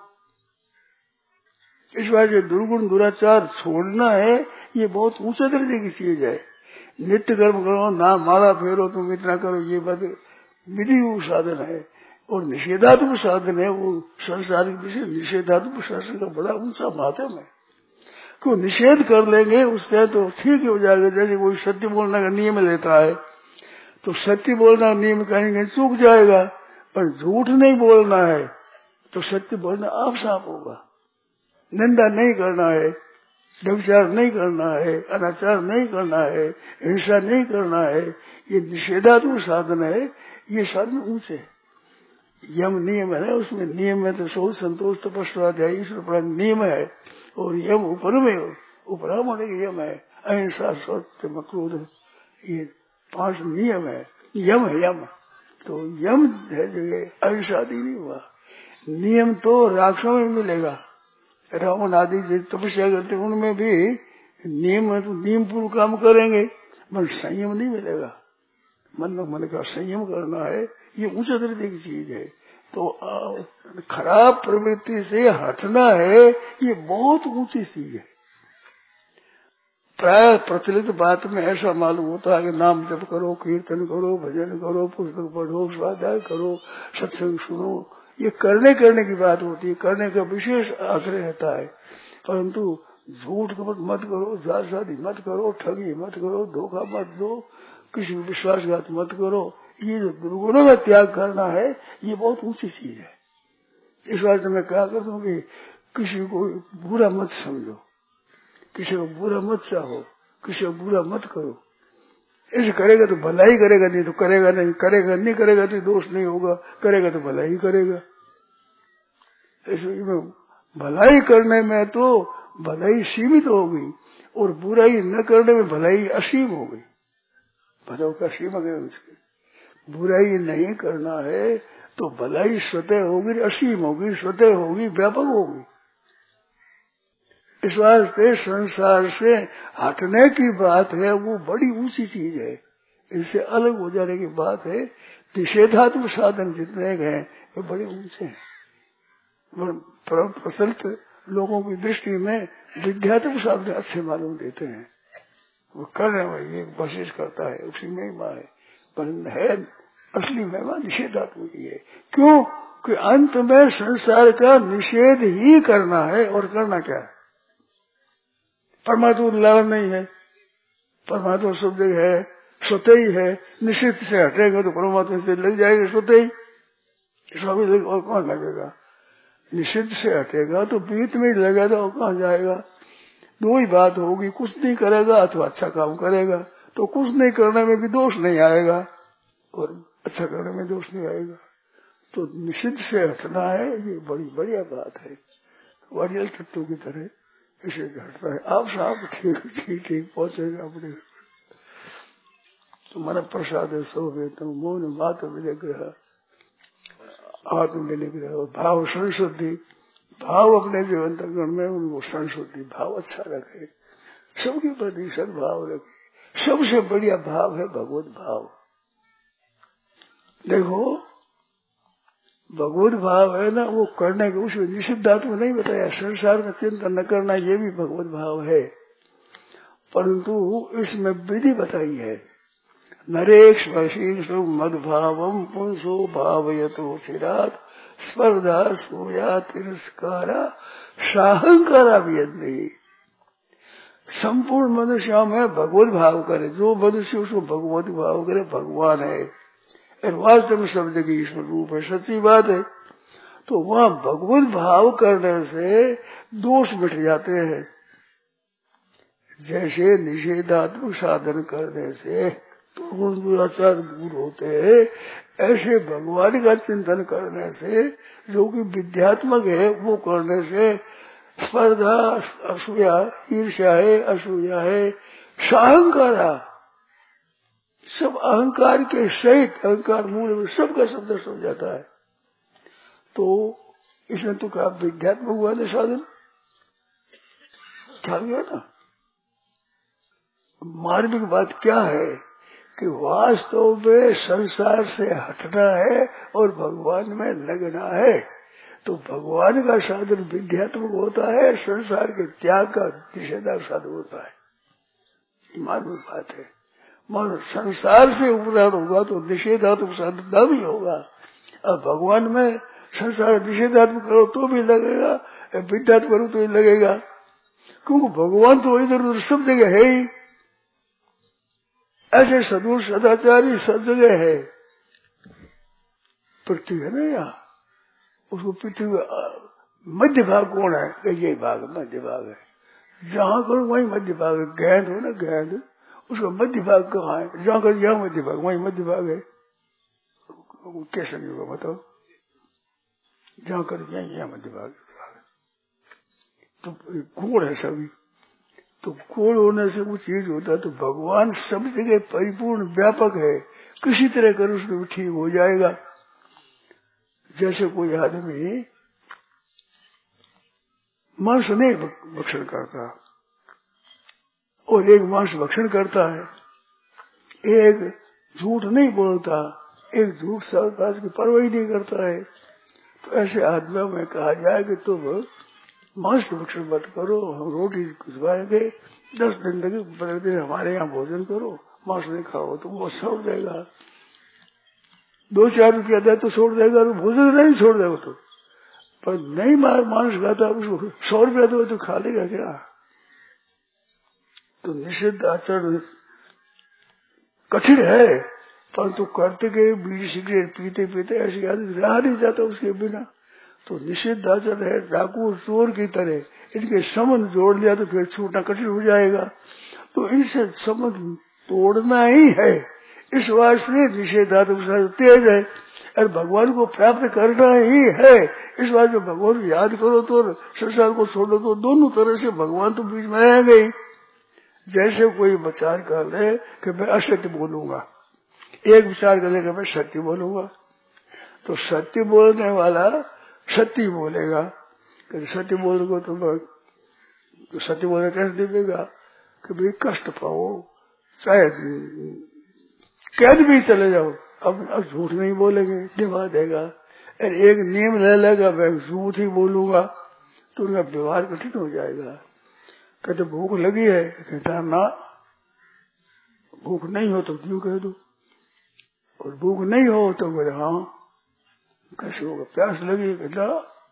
इस बात से दुर्गुण दुराचार छोड़ना है, ये बहुत ऊंचे दर्जे की चीज है। नित्य कर्म करो, ना माला फेरो, तुम इतना करो, ये बात विधि साधन है, और निषेधात्मक साधन है वो संसारिक विषय। निषेधात्मक शासन का बड़ा ऊंचा माध्यम है, क्यों निषेध कर लेंगे उससे तो ठीक ही हो जाएगा। जैसे कोई सत्य बोलने का नियम लेता है तो सत्य बोलना नियम कहेंगे चूक जाएगा, पर झूठ नहीं बोलना है तो सत्य बोलना आप साफ होगा। निंदा नहीं करना है, व्यभिचार नहीं करना है, अनाचार नहीं करना है, हिंसा नहीं करना है, ये निषेधात्मक साधन है। ये साधन ऊंचे यम नियम है, उसमें नियम है तो शोध संतोष तपस्वाध्याय ईश्वर पर नियम है, और यम ऊपर में ऊपर होने के यम है, अहिंसा सत्य क्रोध, ये पांच नियम है, यम है यम। तो यम है जगह अहिंसा आदि नहीं हुआ। नियम तो राक्षसों में मिलेगा, रावण आदि जो तपस्या करते उनमें भी नियम है, तो नियम पूर्व काम करेंगे, पर संयम नहीं मिलेगा। मन में मन का संयम करना है, ये ऊंचे दर्जे की चीज है। तो खराब प्रवृत्ति से हटना है, ये बहुत ऊंची चीज है। प्राय प्रचलित बात में ऐसा मालूम होता है कि नाम जप करो, कीर्तन करो, भजन करो, पुस्तक पढ़ो, स्वाध्याय करो, सत्संग सुनो, ये करने करने की बात होती है, करने का विशेष आग्रह रहता है। परंतु झूठ कपट मत करो, जात शादी मत करो, ठगी मत करो, धोखा मत दो, किसी विश्वासघात मत करो, ये जो दुर्गुणों का त्याग करना है, ये बहुत ऊंची चीज है। इस बात मैं क्या करता हूँ कि किसी को बुरा मत समझो, किसी को बुरा मत चाहो, किसी को बुरा मत करो। ऐसे करेगा तो भलाई करेगा, नहीं तो करेगा नहीं, करेगा नहीं करेगा तो दोष नहीं होगा, करेगा तो भलाई करेगा। ऐसे भलाई करने में तो भलाई सीमित हो गई, और बुराई न करने में भलाई असीम हो गई। बताओ क्या सीमा है उसकी। बुराई नहीं करना है तो भलाई स्वतः होगी, असीम होगी, स्वतः होगी, व्यापक होगी। इस वास्ते संसार से हटने की बात है, वो बड़ी ऊंची चीज है। इससे अलग हो जाने की बात है। निषेधात्मक साधन जितने हैं वे बड़े ऊंचे हैं। प्रचलित लोगों की दृष्टि में विद्यात्मक साधन अच्छे मालूम देते हैं, वो कर रहे हैं, ये कोशिश करता है, उसी महिमा है, पर है असली महिमा निषेधात्मक ही है। क्यों कि अंत में संसार का निषेध ही करना है, और करना क्या है। परमात्मा लाभ नहीं है, परमात्मा सब जगह है, स्वतः ही है। निषेध से हटेगा तो परमात्मा से लग जाएगा स्वतः ही, स्वामी लग और कौन लगेगा। निषेध से हटेगा तो बीच में ही लगेगा, और कहाँ जाएगा। दो ही बात होगी, कुछ नहीं करेगा अथवा अच्छा काम करेगा। तो कुछ नहीं करने में भी दोष नहीं आएगा, और अच्छा करने में दोष नहीं आएगा। तो निषिद्ध से हटना है, ये बड़ी बढ़िया बात है। वारियल तत्व की तरह इसे घटता है। आप साहब ठीक ठीक ठीक पहुंचेगा अपने। तो मन प्रसाद सौवेतम मौन मात विनिग्रह, आत्म विनिग्रह, भाव संशुद्धि। भाव अपने जीवन अंतर्गण में उनको संशुद्धि, भाव अच्छा रखे, सबके प्रति सद्भाव रखे। सबसे बढ़िया भाव है भगवत भाव। देखो भगवत भाव है ना, वो करने के उसमें निषिद्धात्म नहीं बताया। संसार में चिंतन न करना ये भी भगवत भाव है, परंतु इसमें विधि बताई है। नरेक्ष मदभावम पुंसो भावयतो चिरात स्पर्धा सूया तिरस्कारा साहंकारा भी। संपूर्ण मनुष्यों में भगवत भाव करे, जो मनुष्य उसको भगवत भाव करे भगवान है, और वास्तव में सब जगह ईश्वर रूप है, सच्ची बात है। तो वहाँ भगवत भाव करने से दोष मिट जाते हैं, जैसे निषेधात्मक साधन करने से तो गुण दुराचार दूर होते हैं, ऐसे भगवान का चिंतन करने से, जो कि विद्यात्मक है, वो करने से स्पर्धा असूया, ईर्ष्या है, असूया है, साहंकारा, सब अहंकार के सहित, अहंकार मूल में सबका सब दर्शन हो जाता है। तो इसमें तो क्या विद्यात्मक हुआ ना साधन, क्या हुआ ना। मार्मिक बात क्या है कि वास्तव में संसार से हटना है और भगवान में लगना है। तो भगवान का साधन विद्यात्मक होता है, संसार के त्याग का निषेधात्मक साधन होता है। मार्मिक बात है। मानो संसार से उपराम होगा तो निषेधात्मक साधन न भी होगा, अब भगवान में संसार निषेधात्मक करो तो भी लगेगा, विद्यात्मक करो तो ही लगेगा, क्योंकि भगवान तो इधर उधर सब जगह है ही। ऐसे सदगुण सदाचारी सब जगह है। पृथ्वी है ना यहाँ, उसको पृथ्वी मध्य भाग कौन है, यही भाग मध्य भाग है। जहाँ करो वही मध्य भाग है। गेंद हो ना, गेंद, उसका मध्य भाग कहाँ है, जहाँ करो यहाँ मध्य भाग, वही मध्य भाग है। कैसे नहीं होगा बताओ, जहाँ करो यहाँ यहाँ मध्य भाग। तो गुण है सभी, तो गुण होने से वो चीज होता है। तो भगवान सब जगह परिपूर्ण व्यापक है, किसी तरह कर उसको ठीक हो जाएगा। जैसे कोई आदमी मांस नहीं भक्षण करता और एक मांस भक्षण करता है, एक झूठ नहीं बोलता, एक झूठ सास की परवाही नहीं करता है, तो ऐसे आदमियों में कहा जाए कि तुम मांस भक्षण मत करो, हम रोटी खुजवाएंगे, दस दिन तक पंद्रह दिन हमारे यहाँ भोजन करो, मांस नहीं खाओ तो वो छोड़ देगा। दो चार रुपया दे तो छोड़ देगा, भोजन नहीं छोड़ देगा तो। पर नहीं मार मांस खाता, उसको सौ रुपया दो तो खा लेगा क्या। तो निषिद्ध आचरण कठिन है, परंतु करते गए बीड़ी सिगरेट पीते पीते ऐसी आदमी रहा नहीं जाता उसके बिना। तो निषिद्ध आचरण है डाकू चोर की तरह, इनके संबंध जोड़ लिया तो फिर छूटना कठिन हो जाएगा। तो इनसे संबंध तोड़ना ही है, इस वास्ते निषेधात्मक तेज है, और भगवान को प्राप्त करना ही है। इस वास्ते भगवान को याद करो तो संसार को छोड़ो तो दोनों तरह से भगवान तो बीच में रहेंगे ही। जैसे कोई विचार कर ले कि मैं असत्य बोलूंगा, एक विचार कर ले कि मैं सत्य बोलूंगा, तो सत्य बोलने वाला सत्य बोलेगा। सत्य बोलोगे तो, तो सत्य बोलने कैसे देगा कि भाई कष्ट पाओ, चाहे कैद भी चले जाओ, अब अब झूठ नहीं बोलेंगे, दिवा देगा। और एक नियम ले लेगा मैं झूठ ही बोलूंगा, तो उनका व्यवहार कठिन हो जाएगा। कहते भूख लगी है, कहता ना भूख नहीं हो तो क्यों कह दो, और भूख नहीं हो तो बोले हाँ, कैसे होगा, प्यास लगी कहता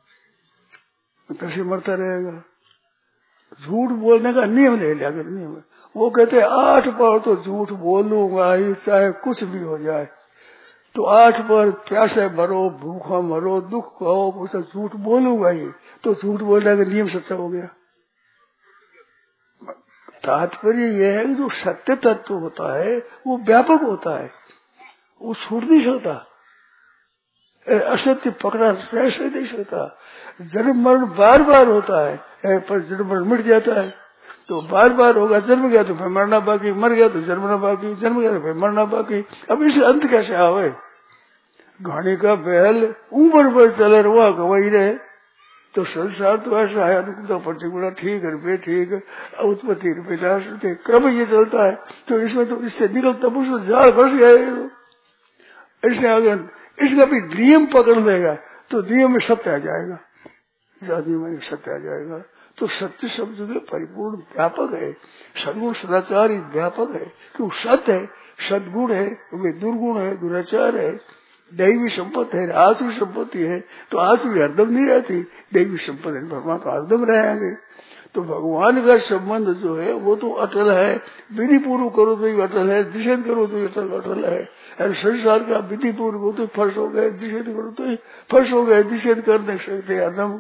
कैसे मरता रहेगा। झूठ बोलने का नियम ले लिया, नियम वो कहते आठ बार तो झूठ बोलूंगा ही, चाहे कुछ भी हो जाए। तो आठ बार प्यासे मरो, भूखा मरो, दुख कहो, उसे झूठ बोलूंगा ही, तो झूठ बोलने का नियम सच्चा हो गया। तात्पर्य यह है कि जो सत्य तत्व होता है वो व्यापक होता है, वो छूट नहीं सकता। असत्य पकड़ा ऐसे नहीं सकता। जन्म मरण बार बार होता है, पर जन्म मरण मिट जाता है। तो बार बार होगा, जन्म गया तो फिर मरना बाकी, मर गया तो जन्मना बाकी, जन्म गया तो फिर मरना बाकी। अब इसे अंत कैसे आवे। घाणी का बैल ऊपर पर चले रुआ वही रहे। तो संसार तो ऐसा है, अनुकूलता प्रतिकूलता ठीक है, ठीक है, उत्पत्ति विनाश क्रम ये चलता है। तो इसमें तो इससे निकलता उसमें जाल फंस गए। इससे अगर इसका भी नियम पकड़ लेगा तो नियम में सत्य आ जाएगा, जाति में सत्य आ जाएगा। तो सत्य शब्द जो परिपूर्ण व्यापक है, सदगुण सदाचार व्यापक है, क्यों सत्य है, सदगुण है, वे दुर्गुण है, दुराचार है। दैवी संपत्ति है, आसुरी संपत्ति है, तो आसुरी हरदम नहीं रहती, दैवी संपत्ति है, परमात्मा हरदम रहेंगे। तो भगवान का संबंध जो है वो तो अटल है, विधि पूर्व करो तो ही अटल है, निषेध करो तो अटल अटल है। और संसार का विधि पूर्व हो तो फर्श हो गए, निषेध करो तो फर्श हो गए, निषेध कर नहीं सकते हरदम।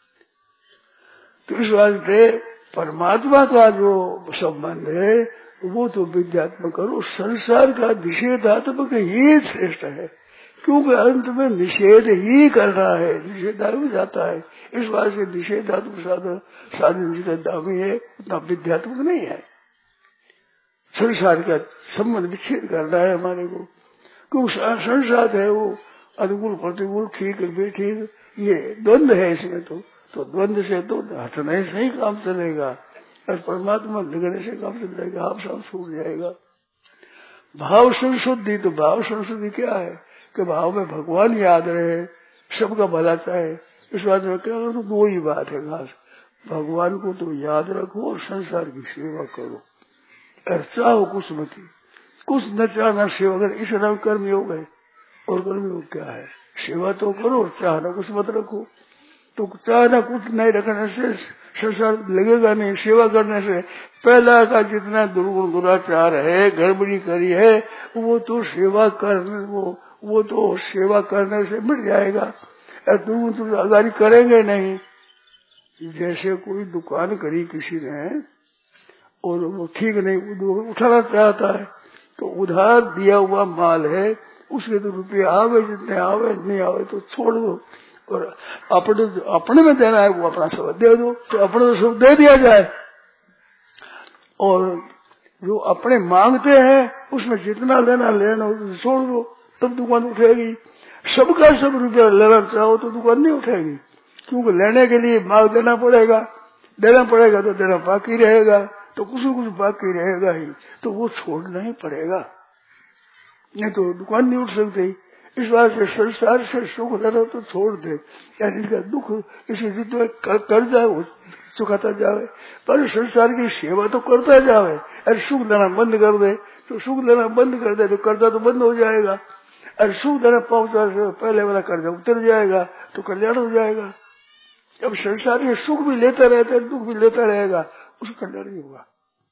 तो इस वास्ते परमात्मा का जो संबंध है वो तो विद्यात्मक करो, संसार का निषेधात्मक ही श्रेष्ठ है, क्योंकि अंत में निषेध ही कर रहा है, निषेध भी जाता है। इस बात से निषेधात्मक साधन साधन जितना दामी है उतना विद्यात्मक नहीं है। संसार का संबंध विच्छेद करना है हमारे को, क्योंकि संसार है वो अनुकूल प्रतिकूल ठीक बेठीक ये द्वंद्व है इसमें। तो तो द्वंद्व से तो हटने से ही काम चलेगा, और परमात्मा लगने से काम चलेगा, आप सब छूट जाएगा। भाव संशुद्धि, तो भाव संशुद्धि क्या है कि भाव में भगवान याद रहे, सबका भला चाहे। इस बात में क्या करो, दो ही बात है खास, भगवान को तो याद रखो और संसार की सेवा करो। और चाहो कुछ मत, कुछ न चाहना सेवा कर, इस नाम कर्म योग है। और कर्म योग क्या है, सेवा तो करो, चाहना कुछ मत रखो। तो चाहना कुछ नहीं रखने से संसार लगेगा नहीं, सेवा करने से। पहला का जितना दुर्गुण दुराचार है, गड़बड़ी करी है, वो तो सेवा करने वो वो तो सेवा करने से मिट जाएगा। और दुर्गुण दुराचारी करेंगे नहीं। जैसे कोई दुकान करी किसी ने और वो ठीक नहीं उठाना चाहता है, तो उधार दिया हुआ माल है, उसके तो रुपये आवे जितने आवे, नहीं आवे तो छोड़ दो। और अपने अपने में देना है वो अपना सब दे दो, तो अपने तो सब दे दिया जाए। और जो अपने मांगते हैं उसमें जितना लेना लेना छोड़ दो, तब दुकान उठेगी। सबका सब रुपया लेना चाहो तो दुकान नहीं उठेगी, क्योंकि लेने के लिए माल देना पड़ेगा, देना पड़ेगा तो देना बाकी रहेगा, तो कुछ कुछ बाकी रहेगा ही, तो वो छोड़ना ही पड़ेगा, नहीं तो दुकान नहीं उठ सकती। इस बात से संसार से सुख लेना तो छोड़ दे, यानी इनका दुख इसे जितना कर, कर जाए वो चुकाता जावे, पर संसार की सेवा तो करता जावे। और सुख लेना बंद कर दे तो सुख लेना बंद कर दे तो कर्जा तो बंद हो जाएगा। और सुख लेना पहुंचा से पहले वाला कर्जा उतर जाएगा तो कल्याण हो जाएगा। जब संसार के सुख भी लेता रहता है, दुख भी लेता रहेगा, उसका कल्याण नहीं होगा।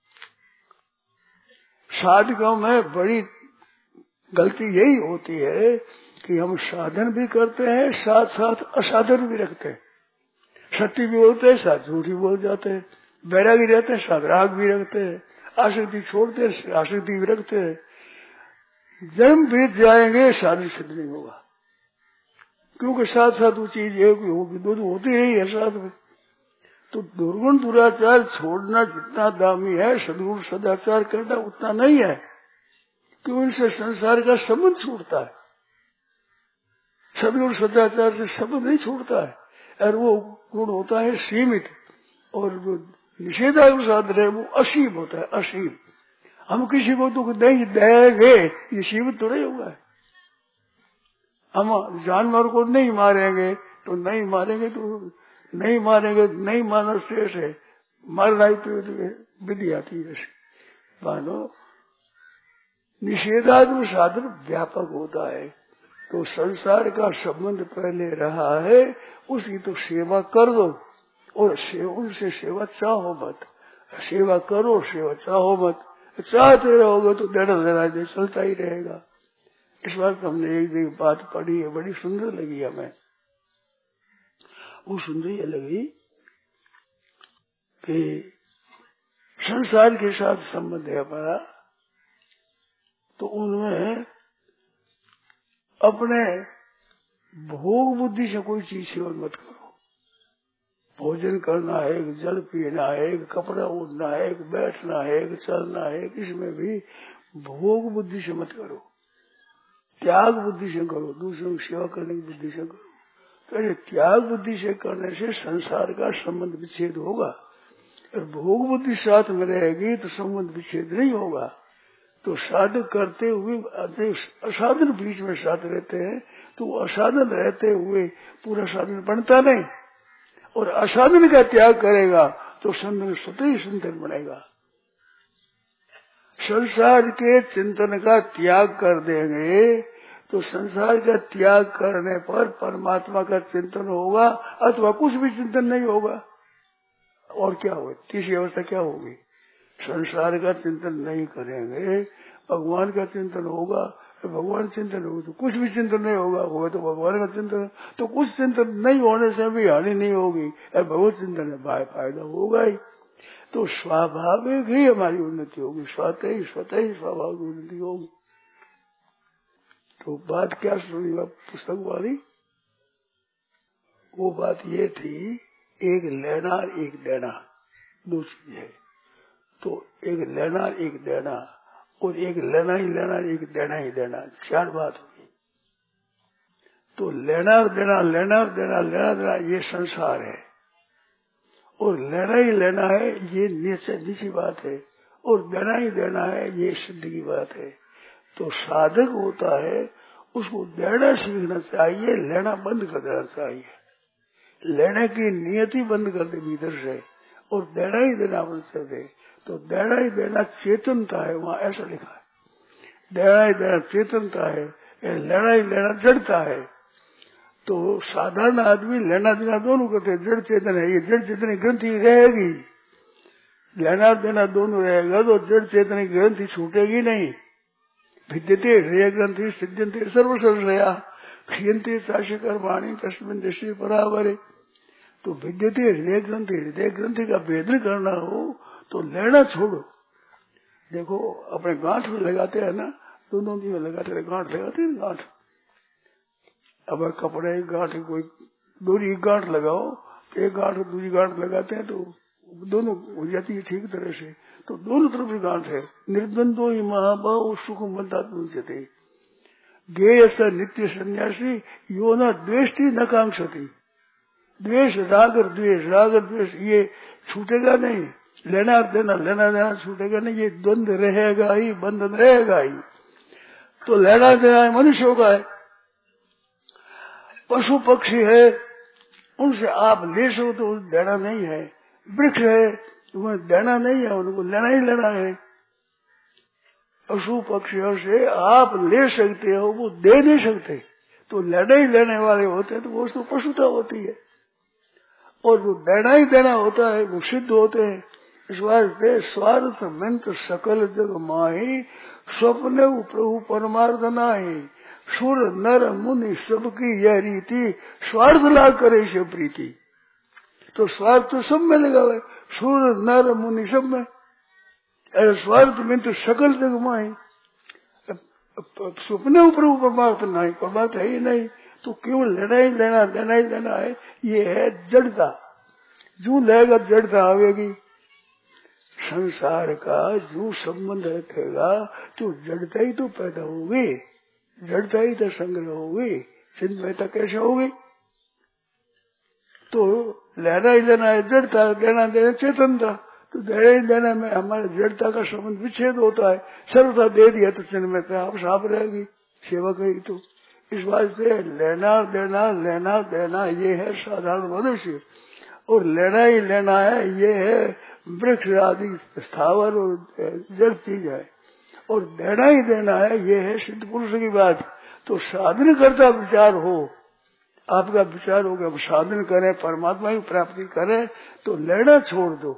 साधकों में बड़ी गलती यही होती है कि हम साधन भी करते हैं, साथ साथ असाधन भी रखते हैं। सत्य भी बोलते हैं, साथ झूठ भी बोल जाते हैं। बैरागी रहते हैं, साथ राग भी रखते हैं। आसक्ति छोड़ते हैं, आसक्ति भी रखते हैं। जन्म बीत जाएंगे, साधन सिद्ध नहीं होगा, क्योंकि साथ साथ वो चीज एक होगी, दो तो होती नहीं है साथ में। तो दुर्गुण दुराचार छोड़ना जितना दामी है, सदगुण सदाचार करना उतना नहीं है, क्यों इनसे संसार का संबंध छूटता है। सदगुण सदाचार से संबंध नहीं छूटता है, और वो गुण होता है सीमित, और जो निषेधानुसार है वो असीम होता है, असीम। हम किसी को तो नहीं देंगे ये सीमित तो नहीं हुआ है। हम जानवर को नहीं मारेंगे तो नहीं मारेंगे तो नहीं मारेंगे, नहीं मारना श्रेष्ठ है, मारना ही तो विधि आती है। मानो निषेधानुसार व्यापक होता है, तो संसार का संबंध पहले रहा है, उसकी तो सेवा कर दो, और उनसे सेवा चाहो मत। सेवा करो, सेवा चाहो मत। चाहते रहोगे तो देना देना दे चलता ही रहेगा। इस बात हमने एक दिन बात पढ़ी है, बड़ी सुंदर लगी हमें। वो सुंदर ये लगी कि संसार के साथ संबंध है हमारा, तो उनमें अपने भोग बुद्धि से कोई चीज सेवन मत करो। भोजन करना है, जल पीना है, कपड़ा ओढ़ना है, बैठना है, चलना है, इसमें भी भोग बुद्धि से मत करो, त्याग बुद्धि से करो, दूसरों की सेवा करने की बुद्धि से करो। तो ये त्याग बुद्धि से करने से संसार का संबंध विच्छेद होगा, और भोग बुद्धि साथ में रहेगी तो संबंध विच्छेद नहीं होगा। तो साधक करते हुए असाधन बीच में साथ रहते हैं, तो असाधन रहते हुए पूरा साधन बनता नहीं, और असाधन का त्याग करेगा तो संतन स्वतः ही संतन बनेगा। संसार के चिंतन का त्याग कर देंगे तो संसार का त्याग करने पर परमात्मा का चिंतन होगा अथवा कुछ भी चिंतन नहीं होगा। और क्या होगा? तीसरी अवस्था क्या होगी? संसार का चिंतन नहीं करेंगे, भगवान का चिंतन होगा। भगवान चिंतन होगा तो कुछ भी चिंतन नहीं होगा, होगा तो भगवान का चिंतन, तो कुछ चिंतन नहीं होने से भी हानि नहीं होगी, भगवत चिंतन है फायदा होगा ही। तो स्वाभाविक ही हमारी उन्नति होगी, स्वतः ही स्वतः ही स्वाभाविक उन्नति होगी। तो बात क्या सुनी पुस्तक वाली? वो बात ये थी, एक लेना एक देना, दो चीज है। तो एक लेना एक देना, और एक लेना ही लेना एक देना ही देना, चार बात हुई। तो लेना और देना, लेना और देना, लेना देना ये संसार है, और लेना ही लेना है ये नीचे नीची बात है, और देना ही देना है ये सिद्ध की बात है। तो साधक होता है उसको देना सीखना चाहिए, लेना बंद कर देना चाहिए। लेने की नियति बंद कर दे भीतर से, और देना ही देना बंद कर दे। तो देना ही देना चेतनता है, वहाँ ऐसा लिखा है, देना ही देना चेतनता है, लेना ही लेना जड़ता है। तो साधारण आदमी लेना देना दोनों करते हैं, जड़ चेतन है, ये जड़ चेतन की ग्रंथि रहेगी, लेना देना दोनों रहेगा तो जड़ चेतन की ग्रंथि छूटेगी नहीं। भिद्यते हृदय ग्रंथि सिद्ध्यन्ते सर्वसर्वया क्षीयन्ते चाशि कर्माणि तस्मिन् दृष्टि परावरे। तो भिद्यते हृदय ग्रंथि, हृदय ग्रंथि का भेदन करना हो तो लेना छोड़ो। देखो अपने गांठ में लगाते हैं ना, दोनों दिन में लगाते हैं, गांठ लगाते हैं गांठ। अब कपड़े गांठ, कोई दूरी गांठ लगाओ, एक गांठ दूसरी गांठ लगाते हैं तो दोनों हो जाती है ठीक तरह से। तो दोनों तरफ से गांठ है। निर्द्वंदो ही महाभाव सुख बंधात्मचते ज्ञेय स नित्य सन्यासी यो न द्वेष्टि न कांक्षति। द्वेष राग और द्वेष, राग और द्वेष ये छूटेगा नहीं, लेना देना लेना देना छूटेगा नहीं, ये द्वंद रहेगा ही, बंधन रहेगा ही। तो लेना देना मनुष्यों का है, पशु पक्षी है उनसे आप ले सो तो देना नहीं है, वृक्ष है उन्हें देना नहीं है, उनको लेना ही लेना है। पशु पक्षियों से आप ले सकते हो, वो दे नहीं सकते। तो लेना ही लेने वाले होते हैं तो वो तो पशुता होती है, और वो देना ही देना होता है वो सिद्ध होते हैं। इस वास्ते स्वार्थ मंत्र सकल जग माही स्वप्न प्रभु परमार्थ नाही। सुर नर मुनि सबकी यह रीति स्वार्थ लाभ करे से प्रीति। तो स्वार्थ तो सब में लगा हुआ, सुर नर मुनि सब में। स्वार्थ में तो सकल जग माही, स्वप्न प्रभु परमार्थ नहीं, परमार्थ है ही नहीं। तो केवल लेना ही लेना देना ही देना है, ये है जड़ता। जो लेगा जड़ता आवेगी। संसार का जो संबंध रखेगा तो जड़ता ही तो पैदा होगी, जड़ता ही तो संग्रह होगी, चिन्मयता कैसे होगी? तो लेना ही लेना है जड़ता, देना देना चेतनता। तो देना ही देना में हमारे जड़ता का संबंध विच्छेद होता है। सर्वथा दे दिया तो चिन्मयता आप साफ रहेगी, सेवा करेगी। तो इस वास्ते लेना देना लेना देना ये है साधारण मनुष्य, और लेना ही लेना है ये है वृक्ष आदि स्थावर और जड़ चीज है, और देना ही देना है ये है सिद्ध पुरुष की बात। तो साधन करता विचार हो, आपका विचार हो गया साधन करें, परमात्मा की प्राप्ति करें, तो लेना छोड़ दो,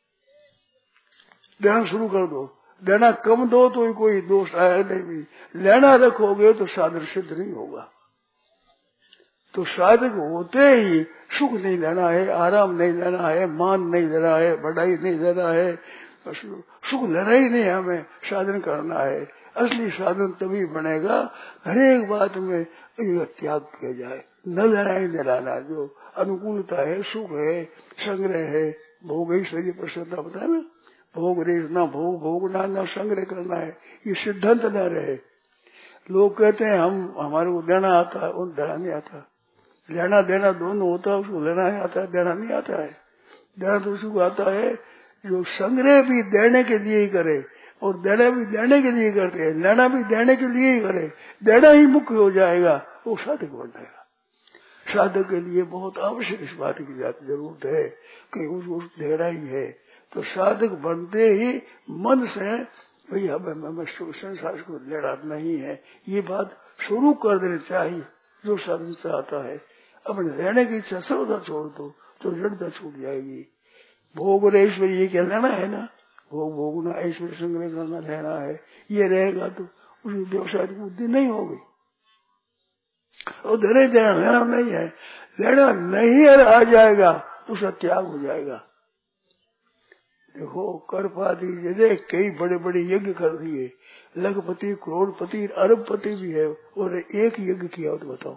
देना शुरू कर दो। देना कम दो तो कोई दोष आया नहीं, लेना रखोगे तो साधन सिद्ध नहीं होगा। तो साधक होते ही सुख नहीं लेना है, आराम नहीं लेना है, मान नहीं लेना है, बढ़ाई नहीं लेना है, सुख लेना ही नहीं, हमें साधन करना है। असली साधन तभी बनेगा हर एक बात में त्याग किया जाए, न लेना ही नहीं लेना। जो अनुकूलता है, सुख है, संग्रह है, भोग ही सही प्रसन्नता बताया ना, भोग रेखना, भोग भोगना, न संग्रह करना है, ये सिद्धांत न रहे। लोग कहते हैं हम हमारे को देना आता है, उन देना नहीं आता। लेना देना दोनों होता है, उसको लेना ही आता है, देना नहीं आता है। देना तो उसको आता है जो संग्रह भी देने के लिए ही करे, और देना भी देने के लिए करते हैं, लेना भी देने के लिए ही करे। देना ही मुख्य हो जाएगा, वो साधक बन जाएगा। साधक के लिए बहुत आवश्यक इस बात की जरूरत है कि उसको देना ही है। तो साधक बनते ही मन से भाई हमें हमें संसार को लेना नहीं है, ये बात शुरू कर देनी चाहिए। जो साधन चाहता है अपने रहने की इच्छा सर्वदा छोड़ दो तो जड़ता छूट जाएगी। भोग और ऐश्वर्य ये क्या लेना है ना, भोग भोगना, ऐश्वर्य संग्रह करना लेना है, ये रहेगा तो उसकी व्यवसाय की बुद्धि नहीं होगी। और धरे देना लेना नहीं है, लेना नहीं है आ जाएगा तो उसका त्याग हो जाएगा। देखो करपादी जैसे कई बड़े बड़े यज्ञ कर दिए, लखपति करोड़पति अरबपति भी है और एक यज्ञ किया हो तो बताओ।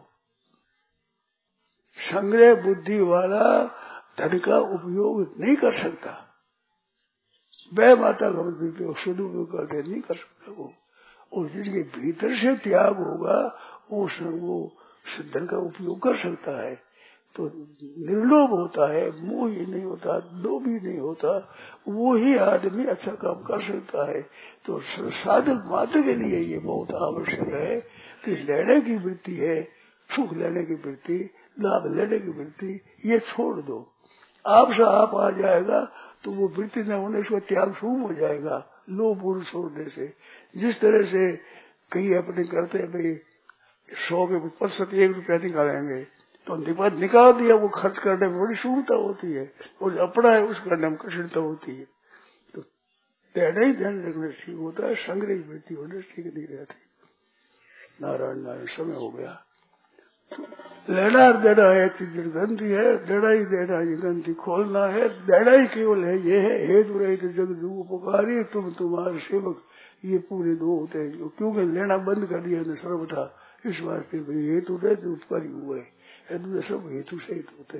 संग्रह बुद्धि वाला धन का उपयोग नहीं कर सकता, वह माता का उपयोग शुद्ध उपयोग करके नहीं कर सकता वो। और जिसके भीतर से त्याग होगा वो वो धन का उपयोग कर सकता है। तो निर्लोभ होता है, मोह ही नहीं होता, लोभ ही नहीं होता, वो ही आदमी अच्छा काम कर सकता है। तो साधक मात्र के लिए ये बहुत आवश्यक है कि लेने की वृत्ति है, सुख लेने की वृत्ति, लाभ लेने की वृत्ति, ये छोड़ दो। आपसे आप आ जाएगा तो वो वृत्ति न होने से त्याग शुभ हो जाएगा लोभ और छोड़ने से। जिस तरह से कई अपने करते हैं भाई सौ के प्रतिशत एक रुपया निकालेंगे तो निकाल दिया, वो खर्च करने में बड़ी सुविधा होती है और अपना है उस करने में कठिनता होती है। तो देना ही ध्यान रखना ठीक होता है, संग्रह की वृत्ति होने ठीक नहीं रहती। नारायण नारायण समय हो गया। लेना देना है ग्रंथि है, देना ही देना ये ग्रंथि खोलना है, देना ही केवल है, ये है हेतु रहित जग जू उपकारी तुम तुम्हारे सेवक, ये पूरे दो होते हैं। क्योंकि लेना बंद कर दिया सर्वथा, इस वास्ते हेतु रहित उपकारी हुए, हेतु सब हेतु सहित होते।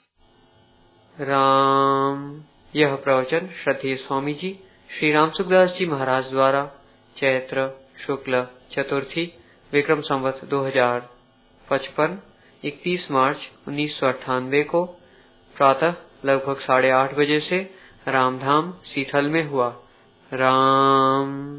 राम। यह प्रवचन श्रद्धेय स्वामी जी श्री राम सुखदास जी महाराज द्वारा चैत्र शुक्ल चतुर्थी विक्रम संवत दो हजार पचपन इकतीस मार्च उन्नीस सौ अट्ठानवे को प्रातः लगभग साढ़े आठ बजे से रामधाम सीथल में हुआ। राम।